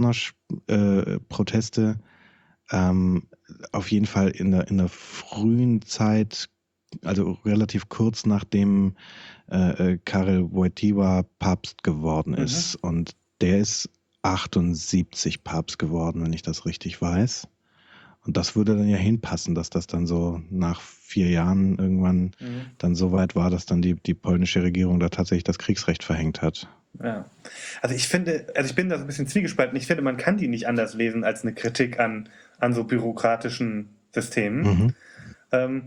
S1: Solidarność-Proteste ähm, auf jeden Fall in der, in der frühen Zeit, also relativ kurz nachdem äh, äh, Karel Wojtyła Papst geworden
S2: Mhm.
S1: ist. Und der ist achtundsiebzig Papst geworden, wenn ich das richtig weiß. Und das würde dann ja hinpassen, dass das dann so nach vier Jahren irgendwann
S2: Mhm.
S1: dann so weit war, dass dann die, die polnische Regierung da tatsächlich das Kriegsrecht verhängt hat.
S2: Ja. Also ich finde, also ich bin da so ein bisschen zwiegespalten. Ich finde, man kann die nicht anders lesen als eine Kritik an, an so bürokratischen Systemen.
S1: Mhm.
S2: Ähm,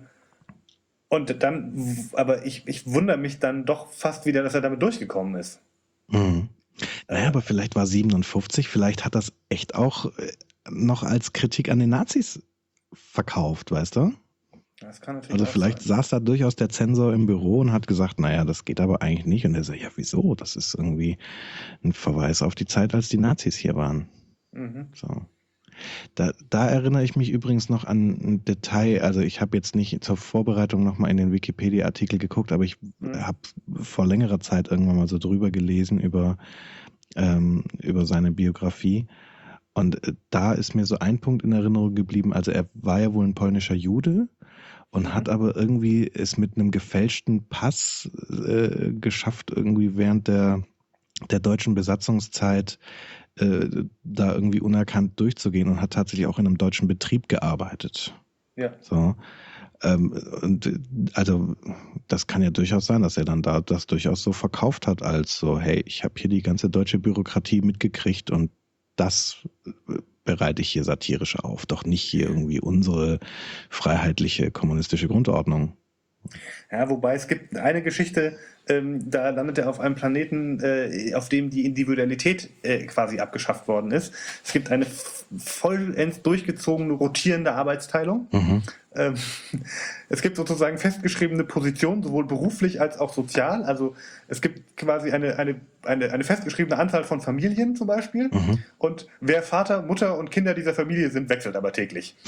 S2: und dann, aber ich, ich wundere mich dann doch fast wieder, dass er damit durchgekommen ist.
S1: Mhm. Naja,
S2: Äh,
S1: aber vielleicht war siebenundfünfzig, vielleicht hat das echt auch äh, noch als Kritik an den Nazis verkauft, weißt du?
S2: das kann natürlich
S1: Also
S2: auch
S1: vielleicht
S2: sein.
S1: saß da durchaus der Zensor im Büro und hat gesagt, naja, das geht aber eigentlich nicht. Und er sagt, ja, wieso? Das ist irgendwie ein Verweis auf die Zeit, als die Nazis hier waren.
S2: Mhm.
S1: So. Da, da erinnere ich mich übrigens noch an ein Detail. Also ich habe jetzt nicht zur Vorbereitung nochmal in den Wikipedia-Artikel geguckt, aber ich
S2: Mhm.
S1: habe vor längerer Zeit irgendwann mal so drüber gelesen über, ähm, über seine Biografie. Und äh, da ist mir so ein Punkt in Erinnerung geblieben. Also er war ja wohl ein polnischer Jude und hat
S2: Mhm.
S1: aber irgendwie es mit einem gefälschten Pass äh, geschafft, irgendwie während der, der deutschen Besatzungszeit äh, da irgendwie unerkannt durchzugehen und hat tatsächlich auch in einem deutschen Betrieb gearbeitet.
S2: Ja.
S1: So. Ähm, und äh, also das kann ja durchaus sein, dass er dann da das durchaus so verkauft hat, als so, hey, ich habe hier die ganze deutsche Bürokratie mitgekriegt und das äh, bereite ich hier satirisch auf, doch nicht hier irgendwie unsere freiheitliche kommunistische Grundordnung.
S2: Ja, wobei es gibt eine Geschichte, ähm, da landet er auf einem Planeten, äh, auf dem die Individualität äh, quasi abgeschafft worden ist. Es gibt eine f- vollends durchgezogene, rotierende Arbeitsteilung.
S1: Mhm.
S2: Ähm, es gibt sozusagen festgeschriebene Positionen, sowohl beruflich als auch sozial. Also es gibt quasi eine, eine, eine, eine festgeschriebene Anzahl von Familien zum Beispiel.
S1: Mhm.
S2: Und wer Vater, Mutter und Kinder dieser Familie sind, wechselt aber täglich.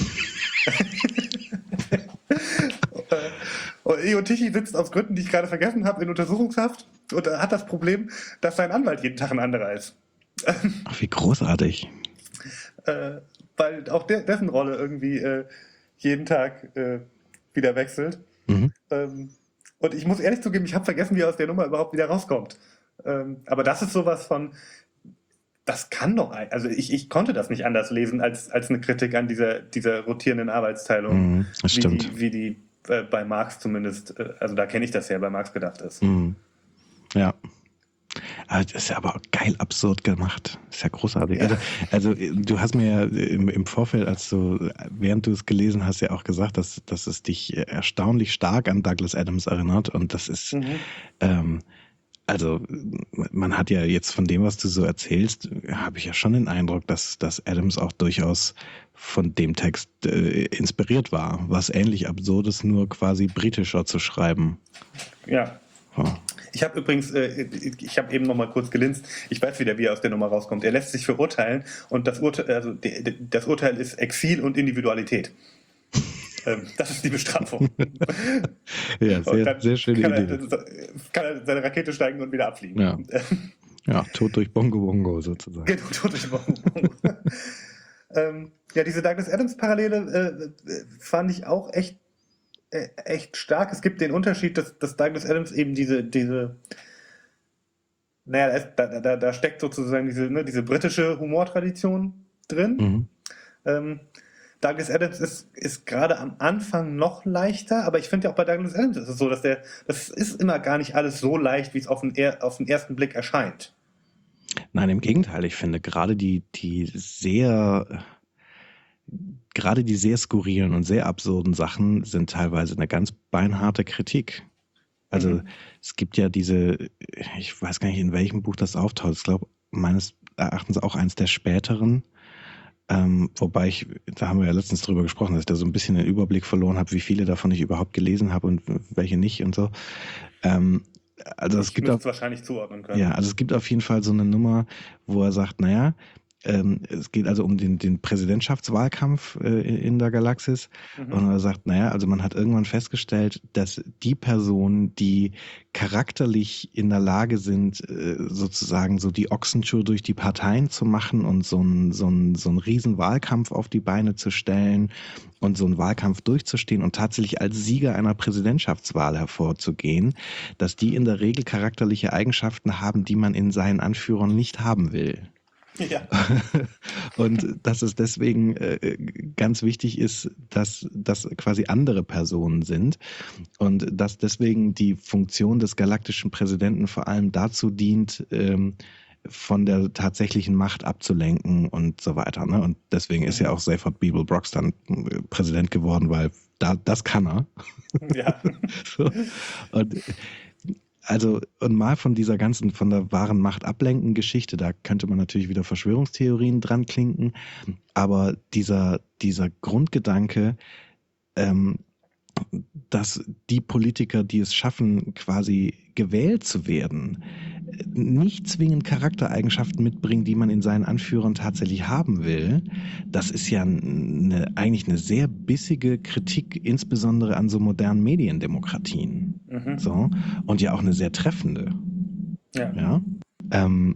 S2: Äh, und Eo Tichy sitzt aus Gründen, die ich gerade vergessen habe, in Untersuchungshaft und hat das Problem, dass sein Anwalt jeden Tag ein anderer ist.
S1: Ach, wie großartig.
S2: Äh, weil auch de dessen Rolle irgendwie äh, jeden Tag äh, wieder wechselt.
S1: Mhm.
S2: Ähm, und ich muss ehrlich zugeben, ich habe vergessen, wie er aus der Nummer überhaupt wieder rauskommt. Ähm, aber das ist sowas von, das kann doch, ein- also ich, ich konnte das nicht anders lesen als, als eine Kritik an dieser, dieser rotierenden Arbeitsteilung,
S1: Mhm. Das
S2: wie
S1: stimmt.
S2: die, wie die äh, bei Marx zumindest, äh, also da kenne ich das ja, bei Marx gedacht ist.
S1: Mhm. Ja. Aber das ist ja aber auch geil absurd gemacht. Das ist ja großartig.
S2: Ja.
S1: Also, also du hast mir ja im, im Vorfeld, als du, während du es gelesen hast, ja auch gesagt, dass, dass es dich erstaunlich stark an Douglas Adams erinnert. Und das ist,
S2: Mhm.
S1: ähm, also man hat ja jetzt von dem, was du so erzählst, habe ich ja schon den Eindruck, dass, dass Adams auch durchaus von dem Text äh, inspiriert war. Was ähnlich Absurdes, nur quasi britischer zu schreiben.
S2: Ja.
S1: Oh.
S2: Ich habe übrigens, äh, ich habe eben noch mal kurz gelinst, ich weiß wieder, wie er aus der Nummer rauskommt. Er lässt sich verurteilen und das Urteil, also das Urteil ist Exil und Individualität. ähm, das ist die Bestrafung.
S1: Ja, sehr,
S2: dann
S1: sehr schöne
S2: kann
S1: Idee.
S2: Er, kann er seine Rakete steigen und wieder abfliegen.
S1: Ja, ja, Tod durch Bongo Bongo sozusagen.
S2: Genau, Tod durch Bongo Bongo. ähm, ja, diese Douglas Adams Parallele äh, fand ich auch echt echt stark. Es gibt den Unterschied, dass, dass Douglas Adams eben diese, diese naja, da, da, da steckt sozusagen diese, ne, diese britische Humortradition drin.
S1: Mhm.
S2: Ähm, Douglas Adams ist, ist gerade am Anfang noch leichter, aber ich finde ja auch bei Douglas Adams ist es so, dass der, das ist immer gar nicht alles so leicht, wie es auf den, auf den ersten Blick erscheint.
S1: Nein, im Gegenteil, ich finde gerade die, die sehr gerade die sehr skurrilen und sehr absurden Sachen sind teilweise eine ganz beinharte Kritik. Also mhm. es gibt ja diese, ich weiß gar nicht, in welchem Buch das auftaucht. Ich glaube, meines Erachtens auch eins der späteren. Ähm, wobei ich, da haben wir ja letztens drüber gesprochen, dass ich da so ein bisschen den Überblick verloren habe, wie viele davon ich überhaupt gelesen habe und welche nicht und so. Ähm, also es
S2: ich
S1: gibt auch,
S2: es wahrscheinlich zuordnen können.
S1: Ja, also es gibt auf jeden Fall so eine Nummer, wo er sagt, naja, Ähm, es geht also um den, den Präsidentschaftswahlkampf äh, in der Galaxis. Mhm. Und er sagt, naja, also man hat irgendwann festgestellt, dass die Personen, die charakterlich in der Lage sind, äh, sozusagen so die Ochsenschuhe durch die Parteien zu machen und so einen so einen, so einen riesen Wahlkampf auf die Beine zu stellen und so einen Wahlkampf durchzustehen und tatsächlich als Sieger einer Präsidentschaftswahl hervorzugehen, dass die in der Regel charakterliche Eigenschaften haben, die man in seinen Anführern nicht haben will.
S2: Ja.
S1: Und dass es deswegen äh, ganz wichtig ist, dass das quasi andere Personen sind und dass deswegen die Funktion des galaktischen Präsidenten vor allem dazu dient, ähm, von der tatsächlichen Macht abzulenken und so weiter. Ne? Und deswegen ist ja auch Seyfarth Beeble Brox dann Präsident geworden, weil da, das kann er.
S2: Ja.
S1: So. Und Also, und mal von dieser ganzen, von der wahren Macht ablenken Geschichte, da könnte man natürlich wieder Verschwörungstheorien dran klinken, aber dieser, dieser Grundgedanke, ähm, dass die Politiker, die es schaffen, quasi gewählt zu werden, nicht zwingend Charaktereigenschaften mitbringen, die man in seinen Anführern tatsächlich haben will. Das ist ja eine, eigentlich eine sehr bissige Kritik, insbesondere an so modernen Mediendemokratien. Mhm. So, und ja auch eine sehr treffende.
S2: Ja.
S1: Ja? Ähm,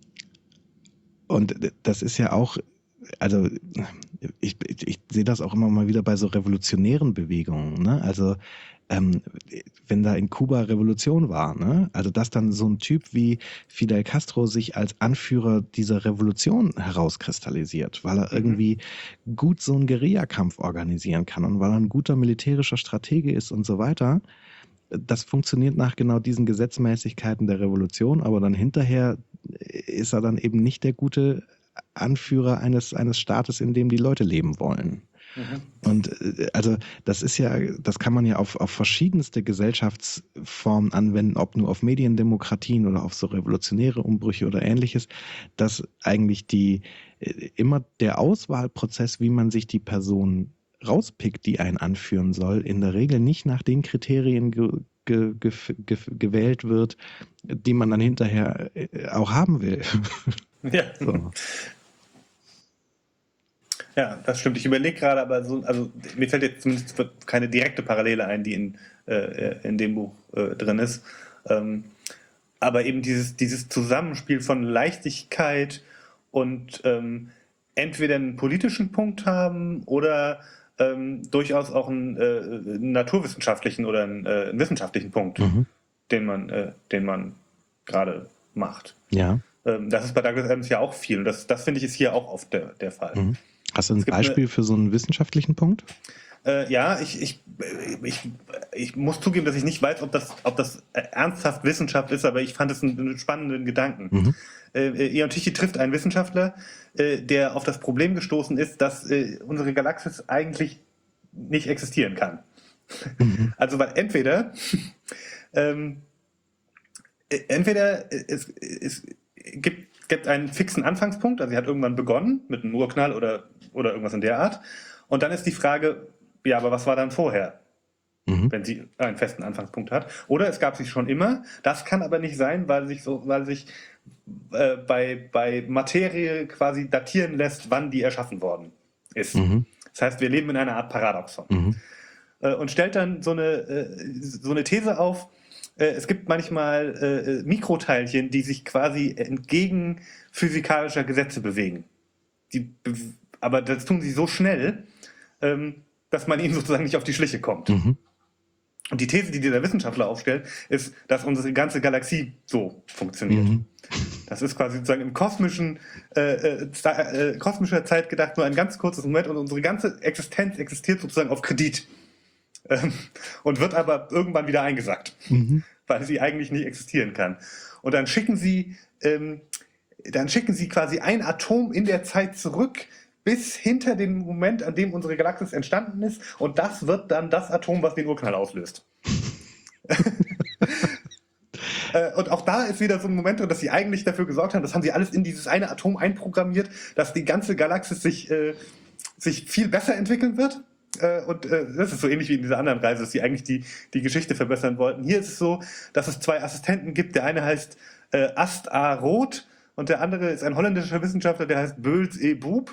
S1: und das ist ja auch, also ich, ich, ich sehe das auch immer mal wieder bei so revolutionären Bewegungen, ne? Also ähm, wenn da in Kuba Revolution war, ne? Also dass dann so ein Typ wie Fidel Castro sich als Anführer dieser Revolution herauskristallisiert, weil er irgendwie mhm. gut so einen Guerillakampf organisieren kann und weil er ein guter militärischer Stratege ist und so weiter. Das funktioniert nach genau diesen Gesetzmäßigkeiten der Revolution, aber dann hinterher ist er dann eben nicht der gute Anführer eines, eines Staates, in dem die Leute leben wollen. Mhm. Und also das ist ja, das kann man ja auf, auf verschiedenste Gesellschaftsformen anwenden, ob nur auf Mediendemokratien oder auf so revolutionäre Umbrüche oder ähnliches, dass eigentlich die immer der Auswahlprozess, wie man sich die Person rauspickt, die einen anführen soll, in der Regel nicht nach den Kriterien ge, ge, ge, ge, gewählt wird, die man dann hinterher auch haben will.
S2: Ja. So. Ja, das stimmt. Ich überlege gerade, aber so, also mir fällt jetzt zumindest keine direkte Parallele ein, die in, äh, in dem Buch äh, drin ist. Ähm, aber eben dieses, dieses Zusammenspiel von Leichtigkeit und ähm, entweder einen politischen Punkt haben oder ähm, durchaus auch einen, äh, einen naturwissenschaftlichen oder einen, äh, einen wissenschaftlichen Punkt, mhm. den man, äh, den man gerade macht.
S1: Ja.
S2: Ähm, das ist bei Douglas Adams ja auch viel und das, das finde ich ist hier auch oft der, der Fall.
S1: Mhm. Hast du ein Beispiel eine, für so einen wissenschaftlichen Punkt?
S2: Äh, ja, ich, ich, ich ich muss zugeben, dass ich nicht weiß, ob das, ob das ernsthaft Wissenschaft ist, aber ich fand es einen, einen spannenden Gedanken. Mhm. Äh, Eon Tichy trifft einen Wissenschaftler, äh, der auf das Problem gestoßen ist, dass äh, unsere Galaxis eigentlich nicht existieren kann. Mhm. Also, weil entweder ähm, entweder es, es gibt, gibt einen fixen Anfangspunkt, also sie hat irgendwann begonnen mit einem Urknall oder, oder irgendwas in der Art, und dann ist die Frage, ja, aber was war dann vorher, mhm. wenn sie einen festen Anfangspunkt hat? Oder es gab sie schon immer, das kann aber nicht sein, weil sich, so, weil sich äh, bei, bei Materie quasi datieren lässt, wann die erschaffen worden ist. Mhm. Das heißt, wir leben in einer Art Paradoxon. Mhm. Äh, und stellt dann so eine, äh, so eine These auf, äh, es gibt manchmal äh, Mikroteilchen, die sich quasi entgegen physikalischer Gesetze bewegen. Die, aber das tun sie so schnell, ähm, dass man ihnen sozusagen nicht auf die Schliche kommt. Mhm. Und die These, die dieser Wissenschaftler aufstellt, ist, dass unsere ganze Galaxie so funktioniert. Mhm. Das ist quasi sozusagen im kosmischen, äh, äh, kosmischer Zeit gedacht nur ein ganz kurzes Moment und unsere ganze Existenz existiert sozusagen auf Kredit. Ähm, und wird aber irgendwann wieder eingesackt, mhm. weil sie eigentlich nicht existieren kann. Und dann schicken sie, ähm, dann schicken sie quasi ein Atom in der Zeit zurück, bis hinter den Moment, an dem unsere Galaxis entstanden ist, und das wird dann das Atom, was den Urknall auslöst. äh, und auch da ist wieder so ein Moment drin, dass sie eigentlich dafür gesorgt haben, das haben sie alles in dieses eine Atom einprogrammiert, dass die ganze Galaxis sich, äh, sich viel besser entwickeln wird. Äh, und äh, das ist so ähnlich wie in dieser anderen Reise, dass sie eigentlich die, die Geschichte verbessern wollten. Hier ist es so, dass es zwei Assistenten gibt. Der eine heißt äh, Ast A. Roth und der andere ist ein holländischer Wissenschaftler, der heißt Beuls E. Boop.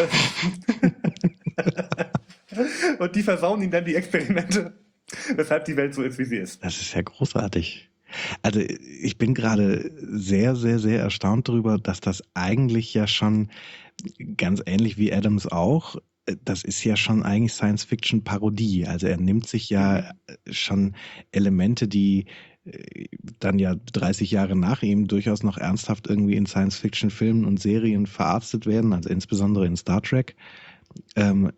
S2: Und die versauen ihnen dann die Experimente, weshalb die Welt so ist, wie sie ist.
S1: Das ist ja großartig. Also ich bin gerade sehr, sehr, sehr erstaunt darüber, dass das eigentlich ja schon ganz ähnlich wie Adams auch, das ist ja schon eigentlich Science-Fiction-Parodie. Also er nimmt sich ja mhm. schon Elemente, die dann ja dreißig Jahre nach ihm durchaus noch ernsthaft irgendwie in Science-Fiction-Filmen und Serien verarztet werden, also insbesondere in Star Trek, ähm,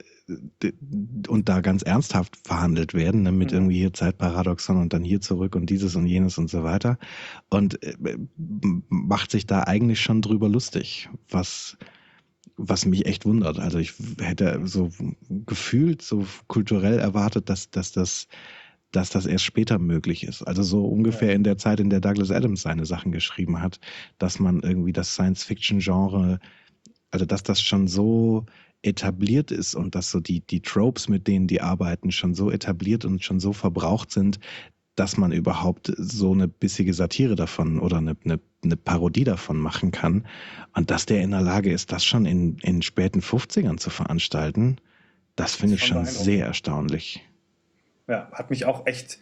S1: und da ganz ernsthaft verhandelt werden, ne, mit mhm. irgendwie hier Zeitparadoxon und dann hier zurück und dieses und jenes und so weiter, und äh, macht sich da eigentlich schon drüber lustig, was was mich echt wundert. Also ich hätte so gefühlt, so kulturell erwartet, dass, dass das dass das erst später möglich ist. Also so ungefähr ja. in der Zeit, in der Douglas Adams seine Sachen geschrieben hat, dass man irgendwie das Science-Fiction-Genre, also dass das schon so etabliert ist und dass so die, die Tropes, mit denen die arbeiten, schon so etabliert und schon so verbraucht sind, dass man überhaupt so eine bissige Satire davon oder eine, eine, eine Parodie davon machen kann. Und dass der in der Lage ist, das schon in, in späten fünfzigern zu veranstalten, das finde ich schon sehr erstaunlich.
S2: Ja, hat mich auch echt,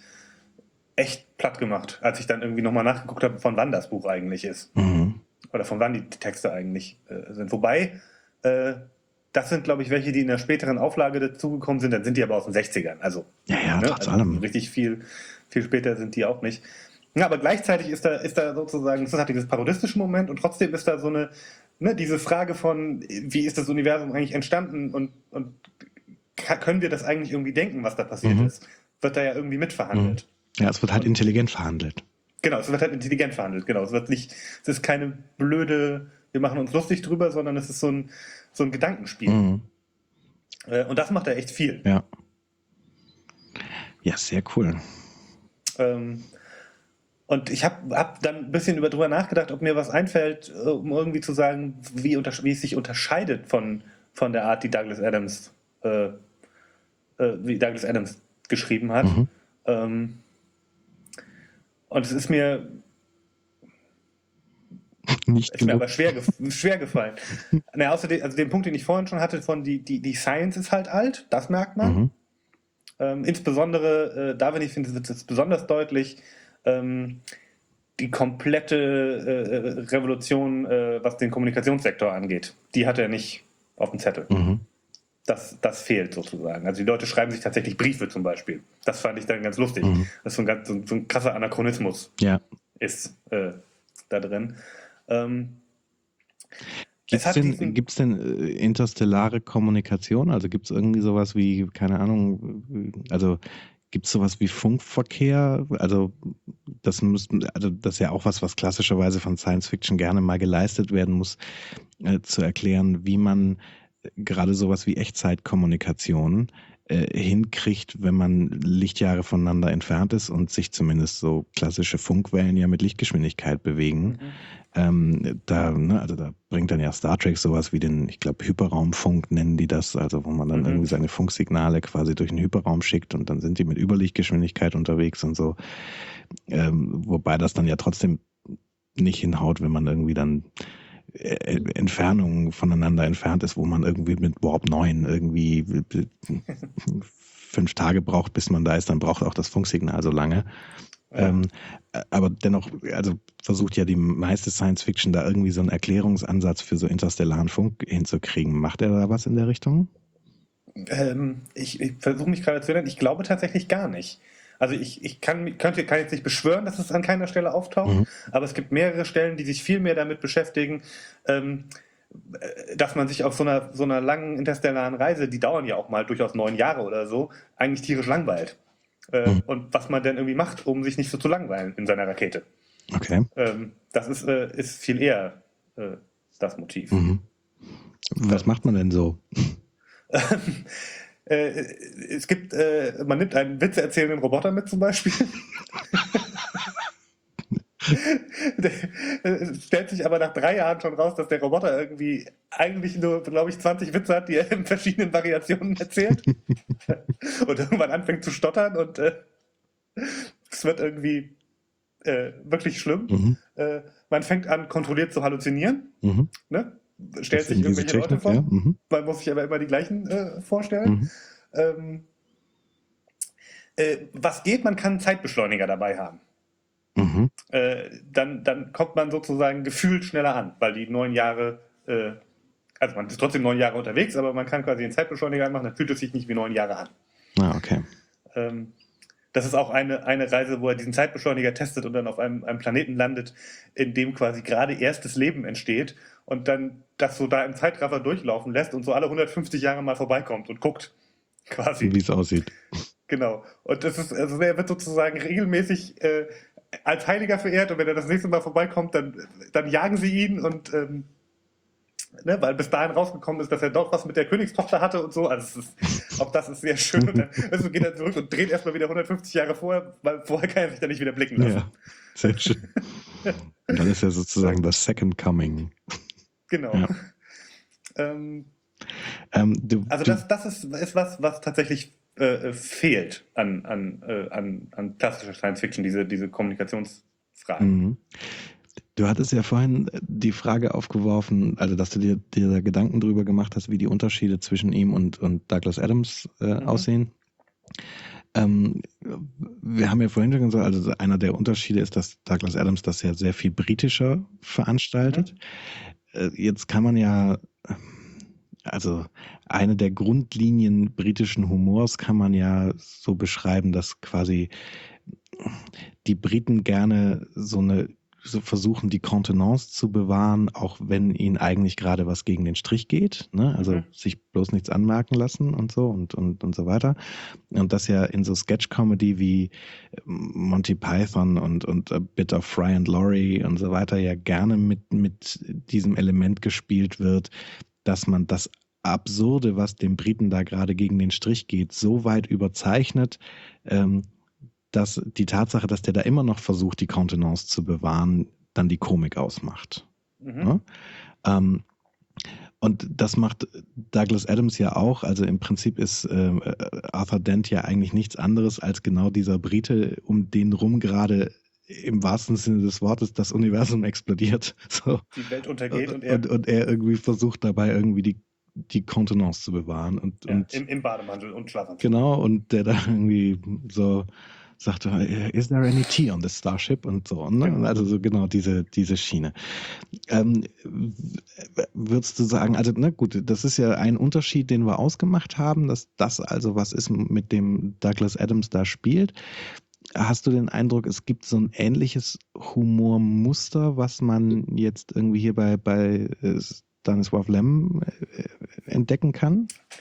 S2: echt platt gemacht, als ich dann irgendwie nochmal nachgeguckt habe, von wann das Buch eigentlich ist. Mhm. Oder von wann die Texte eigentlich äh, sind. Wobei, äh, das sind, glaube ich, welche, die in der späteren Auflage dazugekommen sind, dann sind die aber aus den sechzigern. Also,
S1: ja, ja, ne? trotz
S2: also
S1: allem.
S2: Richtig viel, viel später sind die auch nicht. Ja, aber gleichzeitig ist da, ist da sozusagen, das hat dieses parodistische Moment und trotzdem ist da so eine, ne, diese Frage von, wie ist das Universum eigentlich entstanden und, und können wir das eigentlich irgendwie denken, was da passiert mhm. ist, wird da ja irgendwie mitverhandelt.
S1: Ja, es wird halt und, intelligent verhandelt.
S2: Genau, es wird halt intelligent verhandelt, genau. Es wird nicht, es ist keine blöde, wir machen uns lustig drüber, sondern es ist so ein, so ein Gedankenspiel. Mhm. Und das macht er echt viel.
S1: Ja. Ja, sehr cool.
S2: Ähm, und ich habe hab dann ein bisschen über drüber nachgedacht, ob mir was einfällt, um irgendwie zu sagen, wie, unter, wie es sich unterscheidet von, von der Art, die Douglas Adams äh, äh, wie Douglas Adams geschrieben hat. Mhm. Ähm, und es ist mir
S1: Nicht
S2: ist mir aber schwer, gef- schwer gefallen. naja, außerdem, also den Punkt, den ich vorhin schon hatte, von die, die, die Science ist halt alt, das merkt man. Mhm. Ähm, insbesondere, äh, da finde ich, finde wird es besonders deutlich, ähm, die komplette äh, Revolution, äh, was den Kommunikationssektor angeht, die hat er nicht auf dem Zettel. Mhm. Das, das fehlt sozusagen. Also die Leute schreiben sich tatsächlich Briefe zum Beispiel. Das fand ich dann ganz lustig. Mhm. Das ist so ein, ganz, so, so ein krasser Anachronismus
S1: ja.
S2: ist äh, da drin. Ähm,
S1: Gibt es denn, gibt's denn äh, interstellare Kommunikation? Also gibt es irgendwie sowas wie, keine Ahnung, also gibt es sowas wie Funkverkehr? Also das müssten, also das ist ja auch was, was klassischerweise von Science Fiction gerne mal geleistet werden muss, äh, zu erklären, wie man gerade sowas wie Echtzeitkommunikation äh, hinkriegt, wenn man Lichtjahre voneinander entfernt ist und sich zumindest so klassische Funkwellen ja mit Lichtgeschwindigkeit bewegen.
S2: Mhm.
S1: Ähm, da, ne, also da bringt dann ja Star Trek sowas wie den, ich glaube, Hyperraumfunk nennen die das, also wo man dann
S2: Mhm.
S1: irgendwie seine Funksignale quasi durch den Hyperraum schickt und dann sind die mit Überlichtgeschwindigkeit unterwegs und so. Ähm, wobei das dann ja trotzdem nicht hinhaut, wenn man irgendwie dann äh, Entfernungen voneinander entfernt ist, wo man irgendwie mit Warp neun irgendwie fünf Tage braucht, bis man da ist, dann braucht auch das Funksignal so lange.
S2: Ja.
S1: Ähm, aber dennoch, also versucht ja die meiste Science Fiction da irgendwie so einen Erklärungsansatz für so interstellaren Funk hinzukriegen. Macht er da was in der Richtung?
S2: Ähm, ich ich versuche mich gerade zu erinnern, ich glaube tatsächlich gar nicht. Also ich, ich kann, könnte, kann jetzt nicht beschwören, dass es an keiner Stelle auftaucht,
S1: Mhm.
S2: aber es gibt mehrere Stellen, die sich viel mehr damit beschäftigen, ähm, äh, dass man sich auf so einer, so einer langen interstellaren Reise, die dauern ja auch mal durchaus neun Jahre oder so, eigentlich tierisch langweilt. Äh,
S1: Mhm.
S2: Und was man denn irgendwie macht, um sich nicht so zu langweilen in seiner Rakete.
S1: Okay.
S2: Ähm, das ist, äh, ist viel eher äh, das Motiv.
S1: Mhm. Was macht man denn so?
S2: Äh, es gibt, äh, man nimmt einen Witze erzählenden Roboter mit zum Beispiel. Es stellt sich aber nach drei Jahren schon raus, dass der Roboter irgendwie eigentlich nur, glaube ich, zwanzig Witze hat, die er in verschiedenen Variationen erzählt. Und irgendwann anfängt zu stottern und äh, es wird irgendwie äh, wirklich schlimm.
S1: Mhm.
S2: Äh, man fängt an, kontrolliert zu halluzinieren.
S1: Mhm.
S2: Ne? Stellt
S1: Das
S2: sich
S1: ist diese
S2: irgendwelche Leute
S1: Technik,
S2: vor.
S1: ja. Mhm.
S2: Man muss sich aber immer die gleichen äh, vorstellen.
S1: Mhm.
S2: Ähm, äh, was geht, man kann einen Zeitbeschleuniger dabei haben.
S1: Mhm.
S2: Äh, dann, dann kommt man sozusagen gefühlt schneller an, weil die neun Jahre, äh, also man ist trotzdem neun Jahre unterwegs, aber man kann quasi einen Zeitbeschleuniger anmachen, dann fühlt es sich nicht wie neun Jahre an.
S1: Ah, okay.
S2: Ähm, das ist auch eine, eine Reise, wo er diesen Zeitbeschleuniger testet und dann auf einem, einem Planeten landet, in dem quasi gerade erstes Leben entsteht und dann das so da im Zeitraffer durchlaufen lässt und so alle hundertfünfzig Jahre mal vorbeikommt und guckt, quasi.
S1: Wie es aussieht.
S2: Genau. Und das ist, also er wird sozusagen regelmäßig äh, als Heiliger verehrt und wenn er das nächste Mal vorbeikommt, dann, dann jagen sie ihn und ähm, ne, weil bis dahin rausgekommen ist, dass er doch was mit der Königstochter hatte und so. Also es ist, auch das ist sehr schön. Und dann also geht er zurück und dreht erstmal wieder hundertfünfzig Jahre vorher, weil vorher kann er sich da nicht wieder blicken lassen.
S1: Ja, sehr schön. Und dann ist er sozusagen das Second Coming.
S2: Genau.
S1: Ja.
S2: Ähm,
S1: Ähm, du,
S2: also
S1: du,
S2: das, das ist, ist was, was tatsächlich äh, fehlt an, an, äh, an, an klassischer Science Fiction, diese, diese Kommunikationsfragen.
S1: Mhm. Du hattest ja vorhin die Frage aufgeworfen, also dass du dir, dir da Gedanken drüber gemacht hast, wie die Unterschiede zwischen ihm und, und Douglas Adams äh,
S2: Mhm.
S1: aussehen. Ähm, wir haben ja vorhin schon gesagt, also einer der Unterschiede ist, dass Douglas Adams das ja sehr viel britischer veranstaltet.
S2: Mhm.
S1: Äh, jetzt kann man ja, also eine der Grundlinien britischen Humors kann man ja so beschreiben, dass quasi die Briten gerne so eine so versuchen, die Kontenance zu bewahren, auch wenn ihnen eigentlich gerade was gegen den Strich geht, ne? Also
S2: Mhm.
S1: sich bloß nichts anmerken lassen und so und, und, und so weiter. Und das ja in so Sketch-Comedy wie Monty Python und, und A Bit of Fry and Laurie und so weiter ja gerne mit, mit diesem Element gespielt wird, dass man das Absurde, was dem Briten da gerade gegen den Strich geht, so weit überzeichnet, ähm, dass die Tatsache, dass der da immer noch versucht, die Kontenance zu bewahren, dann die Komik ausmacht.
S2: Mhm.
S1: Ne? Ähm, und das macht Douglas Adams ja auch. Also im Prinzip ist äh, Arthur Dent ja eigentlich nichts anderes als genau dieser Brite, um den rum gerade im wahrsten Sinne des Wortes das Universum explodiert. So.
S2: Die Welt untergeht und er,
S1: Und, und er irgendwie versucht dabei irgendwie die, die Kontenance zu bewahren. Und,
S2: ja,
S1: und
S2: im, im Bademantel und Schlafanzug.
S1: genau, und der da irgendwie so sagte, is there any tea on the starship? Und so, ne?
S2: Genau.
S1: Also so genau diese, diese Schiene. Ähm, w- würdest du sagen, also na gut, das ist ja ein Unterschied, den wir ausgemacht haben, dass das also was ist, mit dem Douglas Adams da spielt. Hast du den Eindruck, es gibt so ein ähnliches Humormuster, was man jetzt irgendwie hier bei, bei äh, Stanisław Lem äh, entdecken kann?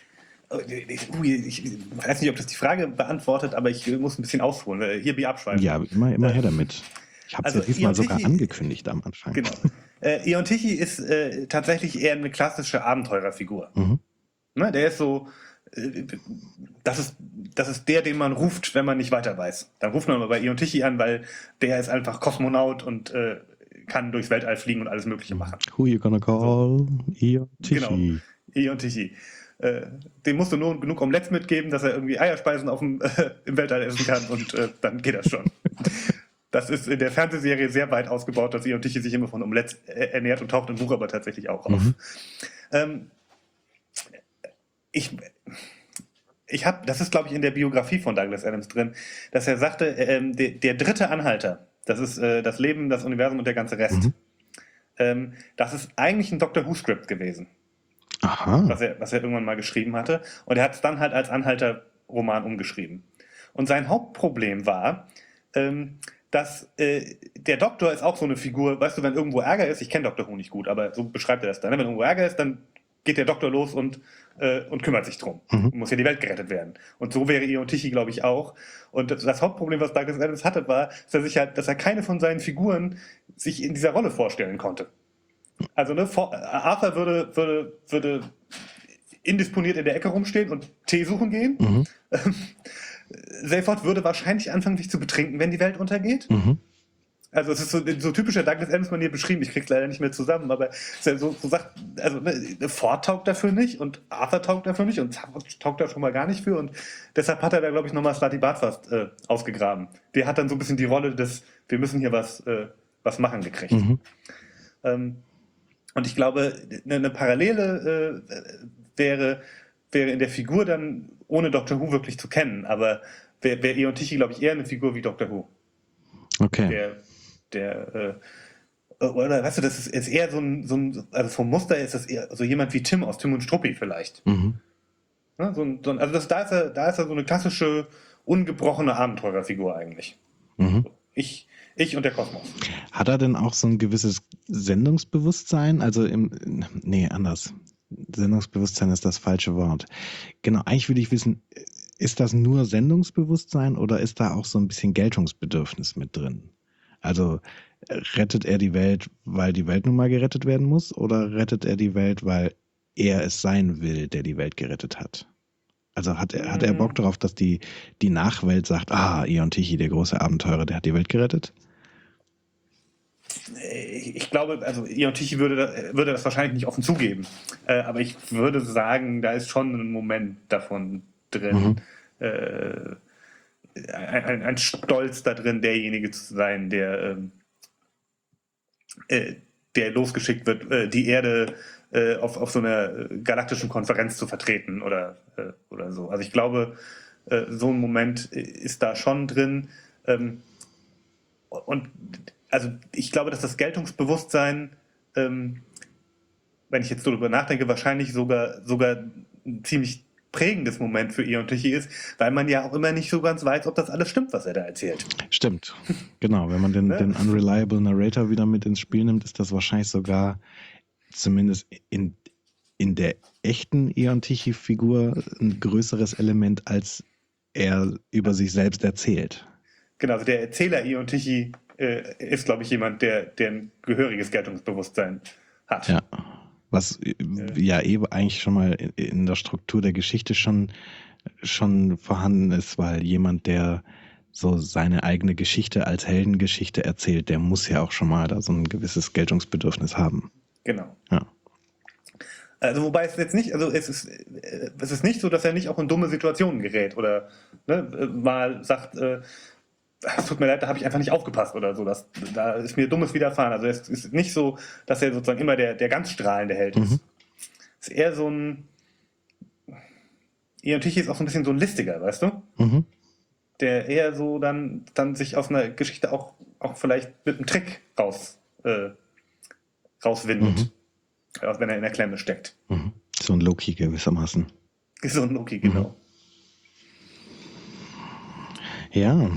S2: Ich weiß nicht, ob das die Frage beantwortet, aber ich muss ein bisschen ausholen. Hier, wie abschweifen.
S1: Ja, immer, immer her damit. Ich habe es
S2: Also,
S1: ja diesmal
S2: Ion
S1: sogar
S2: Tichy-
S1: angekündigt am Anfang.
S2: Genau. Äh, Ion Tichy ist äh, tatsächlich eher eine klassische Abenteurerfigur.
S1: Mhm.
S2: Ne, der ist so, äh, das ist, das ist der, den man ruft, wenn man nicht weiter weiß. Dann ruft man mal bei Ion Tichy an, weil der ist einfach Kosmonaut und äh, kann durchs Weltall fliegen und alles Mögliche machen.
S1: Who you gonna call? Ion Tichy.
S2: Genau, Ion Tichy. Äh, dem musst du nur genug Omelettes mitgeben, dass er irgendwie Eierspeisen auf dem, äh, im Weltall essen kann und äh, dann geht das schon. Das ist in der Fernsehserie sehr weit ausgebaut, dass Ion Tichy sich immer von Omelettes äh, ernährt und taucht im Buch aber tatsächlich auch auf.
S1: Mhm.
S2: Ähm, ich ich habe, das ist glaube ich in der Biografie von Douglas Adams drin, dass er sagte, ähm, der, der dritte Anhalter, das ist äh, das Leben, das Universum und der ganze Rest,
S1: Mhm.
S2: ähm, das ist eigentlich ein Doctor Who-Skript gewesen,
S1: Aha.
S2: was er, was er irgendwann mal geschrieben hatte. Und er hat es dann halt als Anhalter-Roman umgeschrieben. Und sein Hauptproblem war, ähm, dass äh, der Doktor ist auch so eine Figur, weißt du, wenn irgendwo Ärger ist, ich kenne Doktor Who nicht gut, aber so beschreibt er das dann, ne? Wenn irgendwo Ärger ist, dann geht der Doktor los und, äh, und kümmert sich drum.
S1: Mhm.
S2: Muss ja die Welt gerettet werden. Und so wäre Ion Tichy, glaube ich, auch. Und das, das Hauptproblem, was Douglas Adams hatte, war, dass er, sich halt, dass er keine von seinen Figuren sich in dieser Rolle vorstellen konnte. Also ne, vor, Arthur würde, würde, würde indisponiert in der Ecke rumstehen und Tee suchen gehen.
S1: Mhm.
S2: Seyford würde wahrscheinlich anfangen, sich zu betrinken, wenn die Welt untergeht.
S1: Mhm.
S2: Also es ist so, so typischer Douglas Adams-Manier beschrieben, ich krieg's leider nicht mehr zusammen, aber es ist ja so, so sagt, also ne, Ford taugt dafür nicht und Arthur taugt dafür nicht und Zavod taugt da schon mal gar nicht für und deshalb hat er da, glaube ich, nochmal Slati Bartfast äh, ausgegraben. Der hat dann so ein bisschen die Rolle des, wir müssen hier was, äh, was machen gekriegt.
S1: Mhm.
S2: Ähm, und ich glaube, eine, eine Parallele äh, wäre, wäre in der Figur dann, ohne Doctor Who wirklich zu kennen, aber wäre wär Ion Tichy, glaube ich, eher eine Figur wie Doctor Who.
S1: Okay.
S2: Der, der, äh, oder weißt du, das ist, ist eher so ein, so ein, also vom Muster ist das eher so jemand wie Tim aus Tim und Struppi vielleicht.
S1: Mhm.
S2: Ne? So ein, so ein, also das, da, ist er, da ist er so eine klassische, ungebrochene Abenteurerfigur eigentlich.
S1: Mhm.
S2: Ich, ich und der Kosmos.
S1: Hat er denn auch so ein gewisses Sendungsbewusstsein? Also im, nee, anders. Sendungsbewusstsein ist das falsche Wort. Genau, eigentlich würde ich wissen, ist das nur Sendungsbewusstsein oder ist da auch so ein bisschen Geltungsbedürfnis mit drin? Also rettet er die Welt, weil die Welt nun mal gerettet werden muss, oder rettet er die Welt, weil er es sein will, der die Welt gerettet hat? Also hat er, hat er Bock darauf, dass die, die Nachwelt sagt, ah, Ion Tichy, der große Abenteurer, der hat die Welt gerettet?
S2: Ich, ich glaube, also Ion Tichy würde, das- würde das wahrscheinlich nicht offen zugeben. Äh, aber ich würde sagen, da ist schon ein Moment davon drin.
S1: Mhm.
S2: Äh, ein, ein, ein Stolz da drin, derjenige zu sein, der, ähm, äh, der losgeschickt wird, äh, die Erde äh, auf, auf so einer äh, galaktischen Konferenz zu vertreten oder, äh, oder so. Also ich glaube, äh, so ein Moment ist da schon drin. Ähm, und also ich glaube, dass das Geltungsbewusstsein, ähm, wenn ich jetzt so darüber nachdenke, wahrscheinlich sogar, sogar ein ziemlich prägendes Moment für Ion Tichy ist, weil man ja auch immer nicht so ganz weiß, ob das alles stimmt, was er da erzählt.
S1: Stimmt, genau. Wenn man den,
S2: Ne?
S1: den Unreliable Narrator wieder mit ins Spiel nimmt, ist das wahrscheinlich sogar zumindest in, in der echten Ion Tichy-Figur ein größeres Element, als er über sich selbst erzählt.
S2: Genau, also der Erzähler Ion Tichy äh, ist, glaube ich, jemand, der, der ein gehöriges Geltungsbewusstsein hat.
S1: Ja. Was äh, ja eh eigentlich schon mal in, in der Struktur der Geschichte schon, schon vorhanden ist, weil jemand, der so seine eigene Geschichte als Heldengeschichte erzählt, der muss ja auch schon mal da so ein gewisses Geltungsbedürfnis haben.
S2: Genau.
S1: Ja.
S2: Also wobei es jetzt nicht, also es ist, äh, es ist nicht so, dass er nicht auch in dumme Situationen gerät oder ne, äh, mal sagt, äh, es tut mir leid, da habe ich einfach nicht aufgepasst oder so. Das, da ist mir Dummes widerfahren. Also es ist nicht so, dass er sozusagen immer der, der ganz strahlende Held ist.
S1: Mhm.
S2: Es ist eher so ein. Ion Tichy ist auch so ein bisschen so ein listiger, weißt du?
S1: Mhm.
S2: Der eher so dann, dann sich aus einer Geschichte auch, auch vielleicht mit einem Trick raus, äh, rauswindet.
S1: Mhm.
S2: Auch wenn er in der Klemme steckt.
S1: Mhm. So ein Loki gewissermaßen.
S2: So ein Loki, genau.
S1: Ja.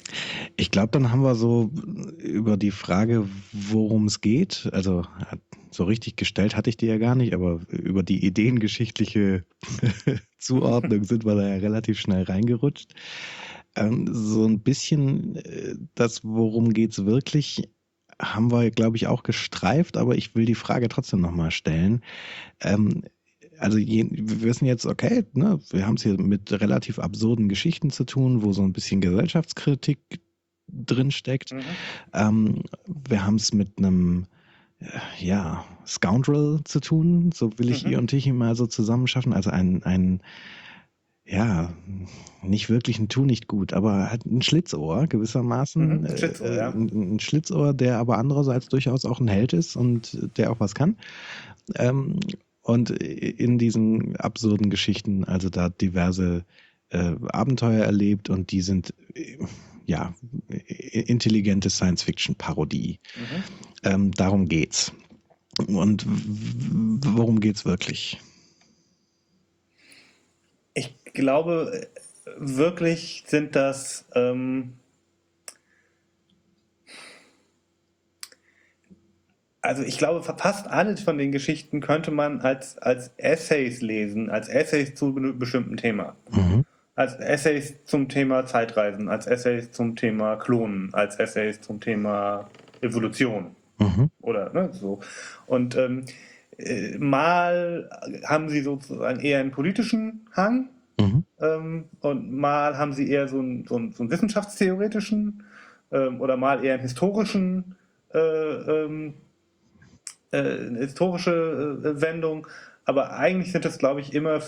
S1: Ich glaube, dann haben wir so über die Frage, worum es geht. Also so richtig gestellt hatte ich die ja gar nicht, aber über die ideengeschichtliche Zuordnung sind wir da ja relativ schnell reingerutscht. Ähm, so ein bisschen äh, das, worum geht's wirklich, haben wir, glaube ich, auch gestreift, aber ich will die Frage trotzdem nochmal stellen. Ähm, also je, wir wissen jetzt, okay, ne, wir haben es hier mit relativ absurden Geschichten zu tun, wo so ein bisschen Gesellschaftskritik drin steckt.
S2: Mhm.
S1: Ähm, wir haben es mit einem äh, ja, Scoundrel zu tun, so will ich
S2: Mhm.
S1: ihr und Tichy mal so zusammenschaffen. Also ein, ein ja, nicht wirklich ein Tu nicht gut, aber halt ein Schlitzohr gewissermaßen.
S2: Mhm.
S1: Äh,
S2: Schlitzohr,
S1: äh,
S2: ja.
S1: ein, ein Schlitzohr, der aber andererseits durchaus auch ein Held ist und der auch was kann. Ähm, und in diesen absurden Geschichten, also da diverse äh, Abenteuer erlebt und die sind äh, ja intelligente Science-Fiction-Parodie.
S2: Mhm.
S1: Ähm, darum geht's. Und w- worum geht's wirklich?
S2: Ich glaube, wirklich sind das ähm, also ich glaube, fast alle von den Geschichten könnte man als, als Essays lesen, als Essays zu einem bestimmten Thema.
S1: Mhm.
S2: Als Essays zum Thema Zeitreisen, als Essays zum Thema Klonen, als Essays zum Thema Evolution.
S1: Mhm.
S2: Oder ne, so. Und ähm, äh, mal haben sie sozusagen eher einen politischen Hang
S1: Mhm.
S2: ähm, und mal haben sie eher so einen, so einen, so einen wissenschaftstheoretischen ähm, oder mal eher einen historischen äh, ähm, äh, eine historische äh, Wendung, aber eigentlich sind das, glaube ich, immer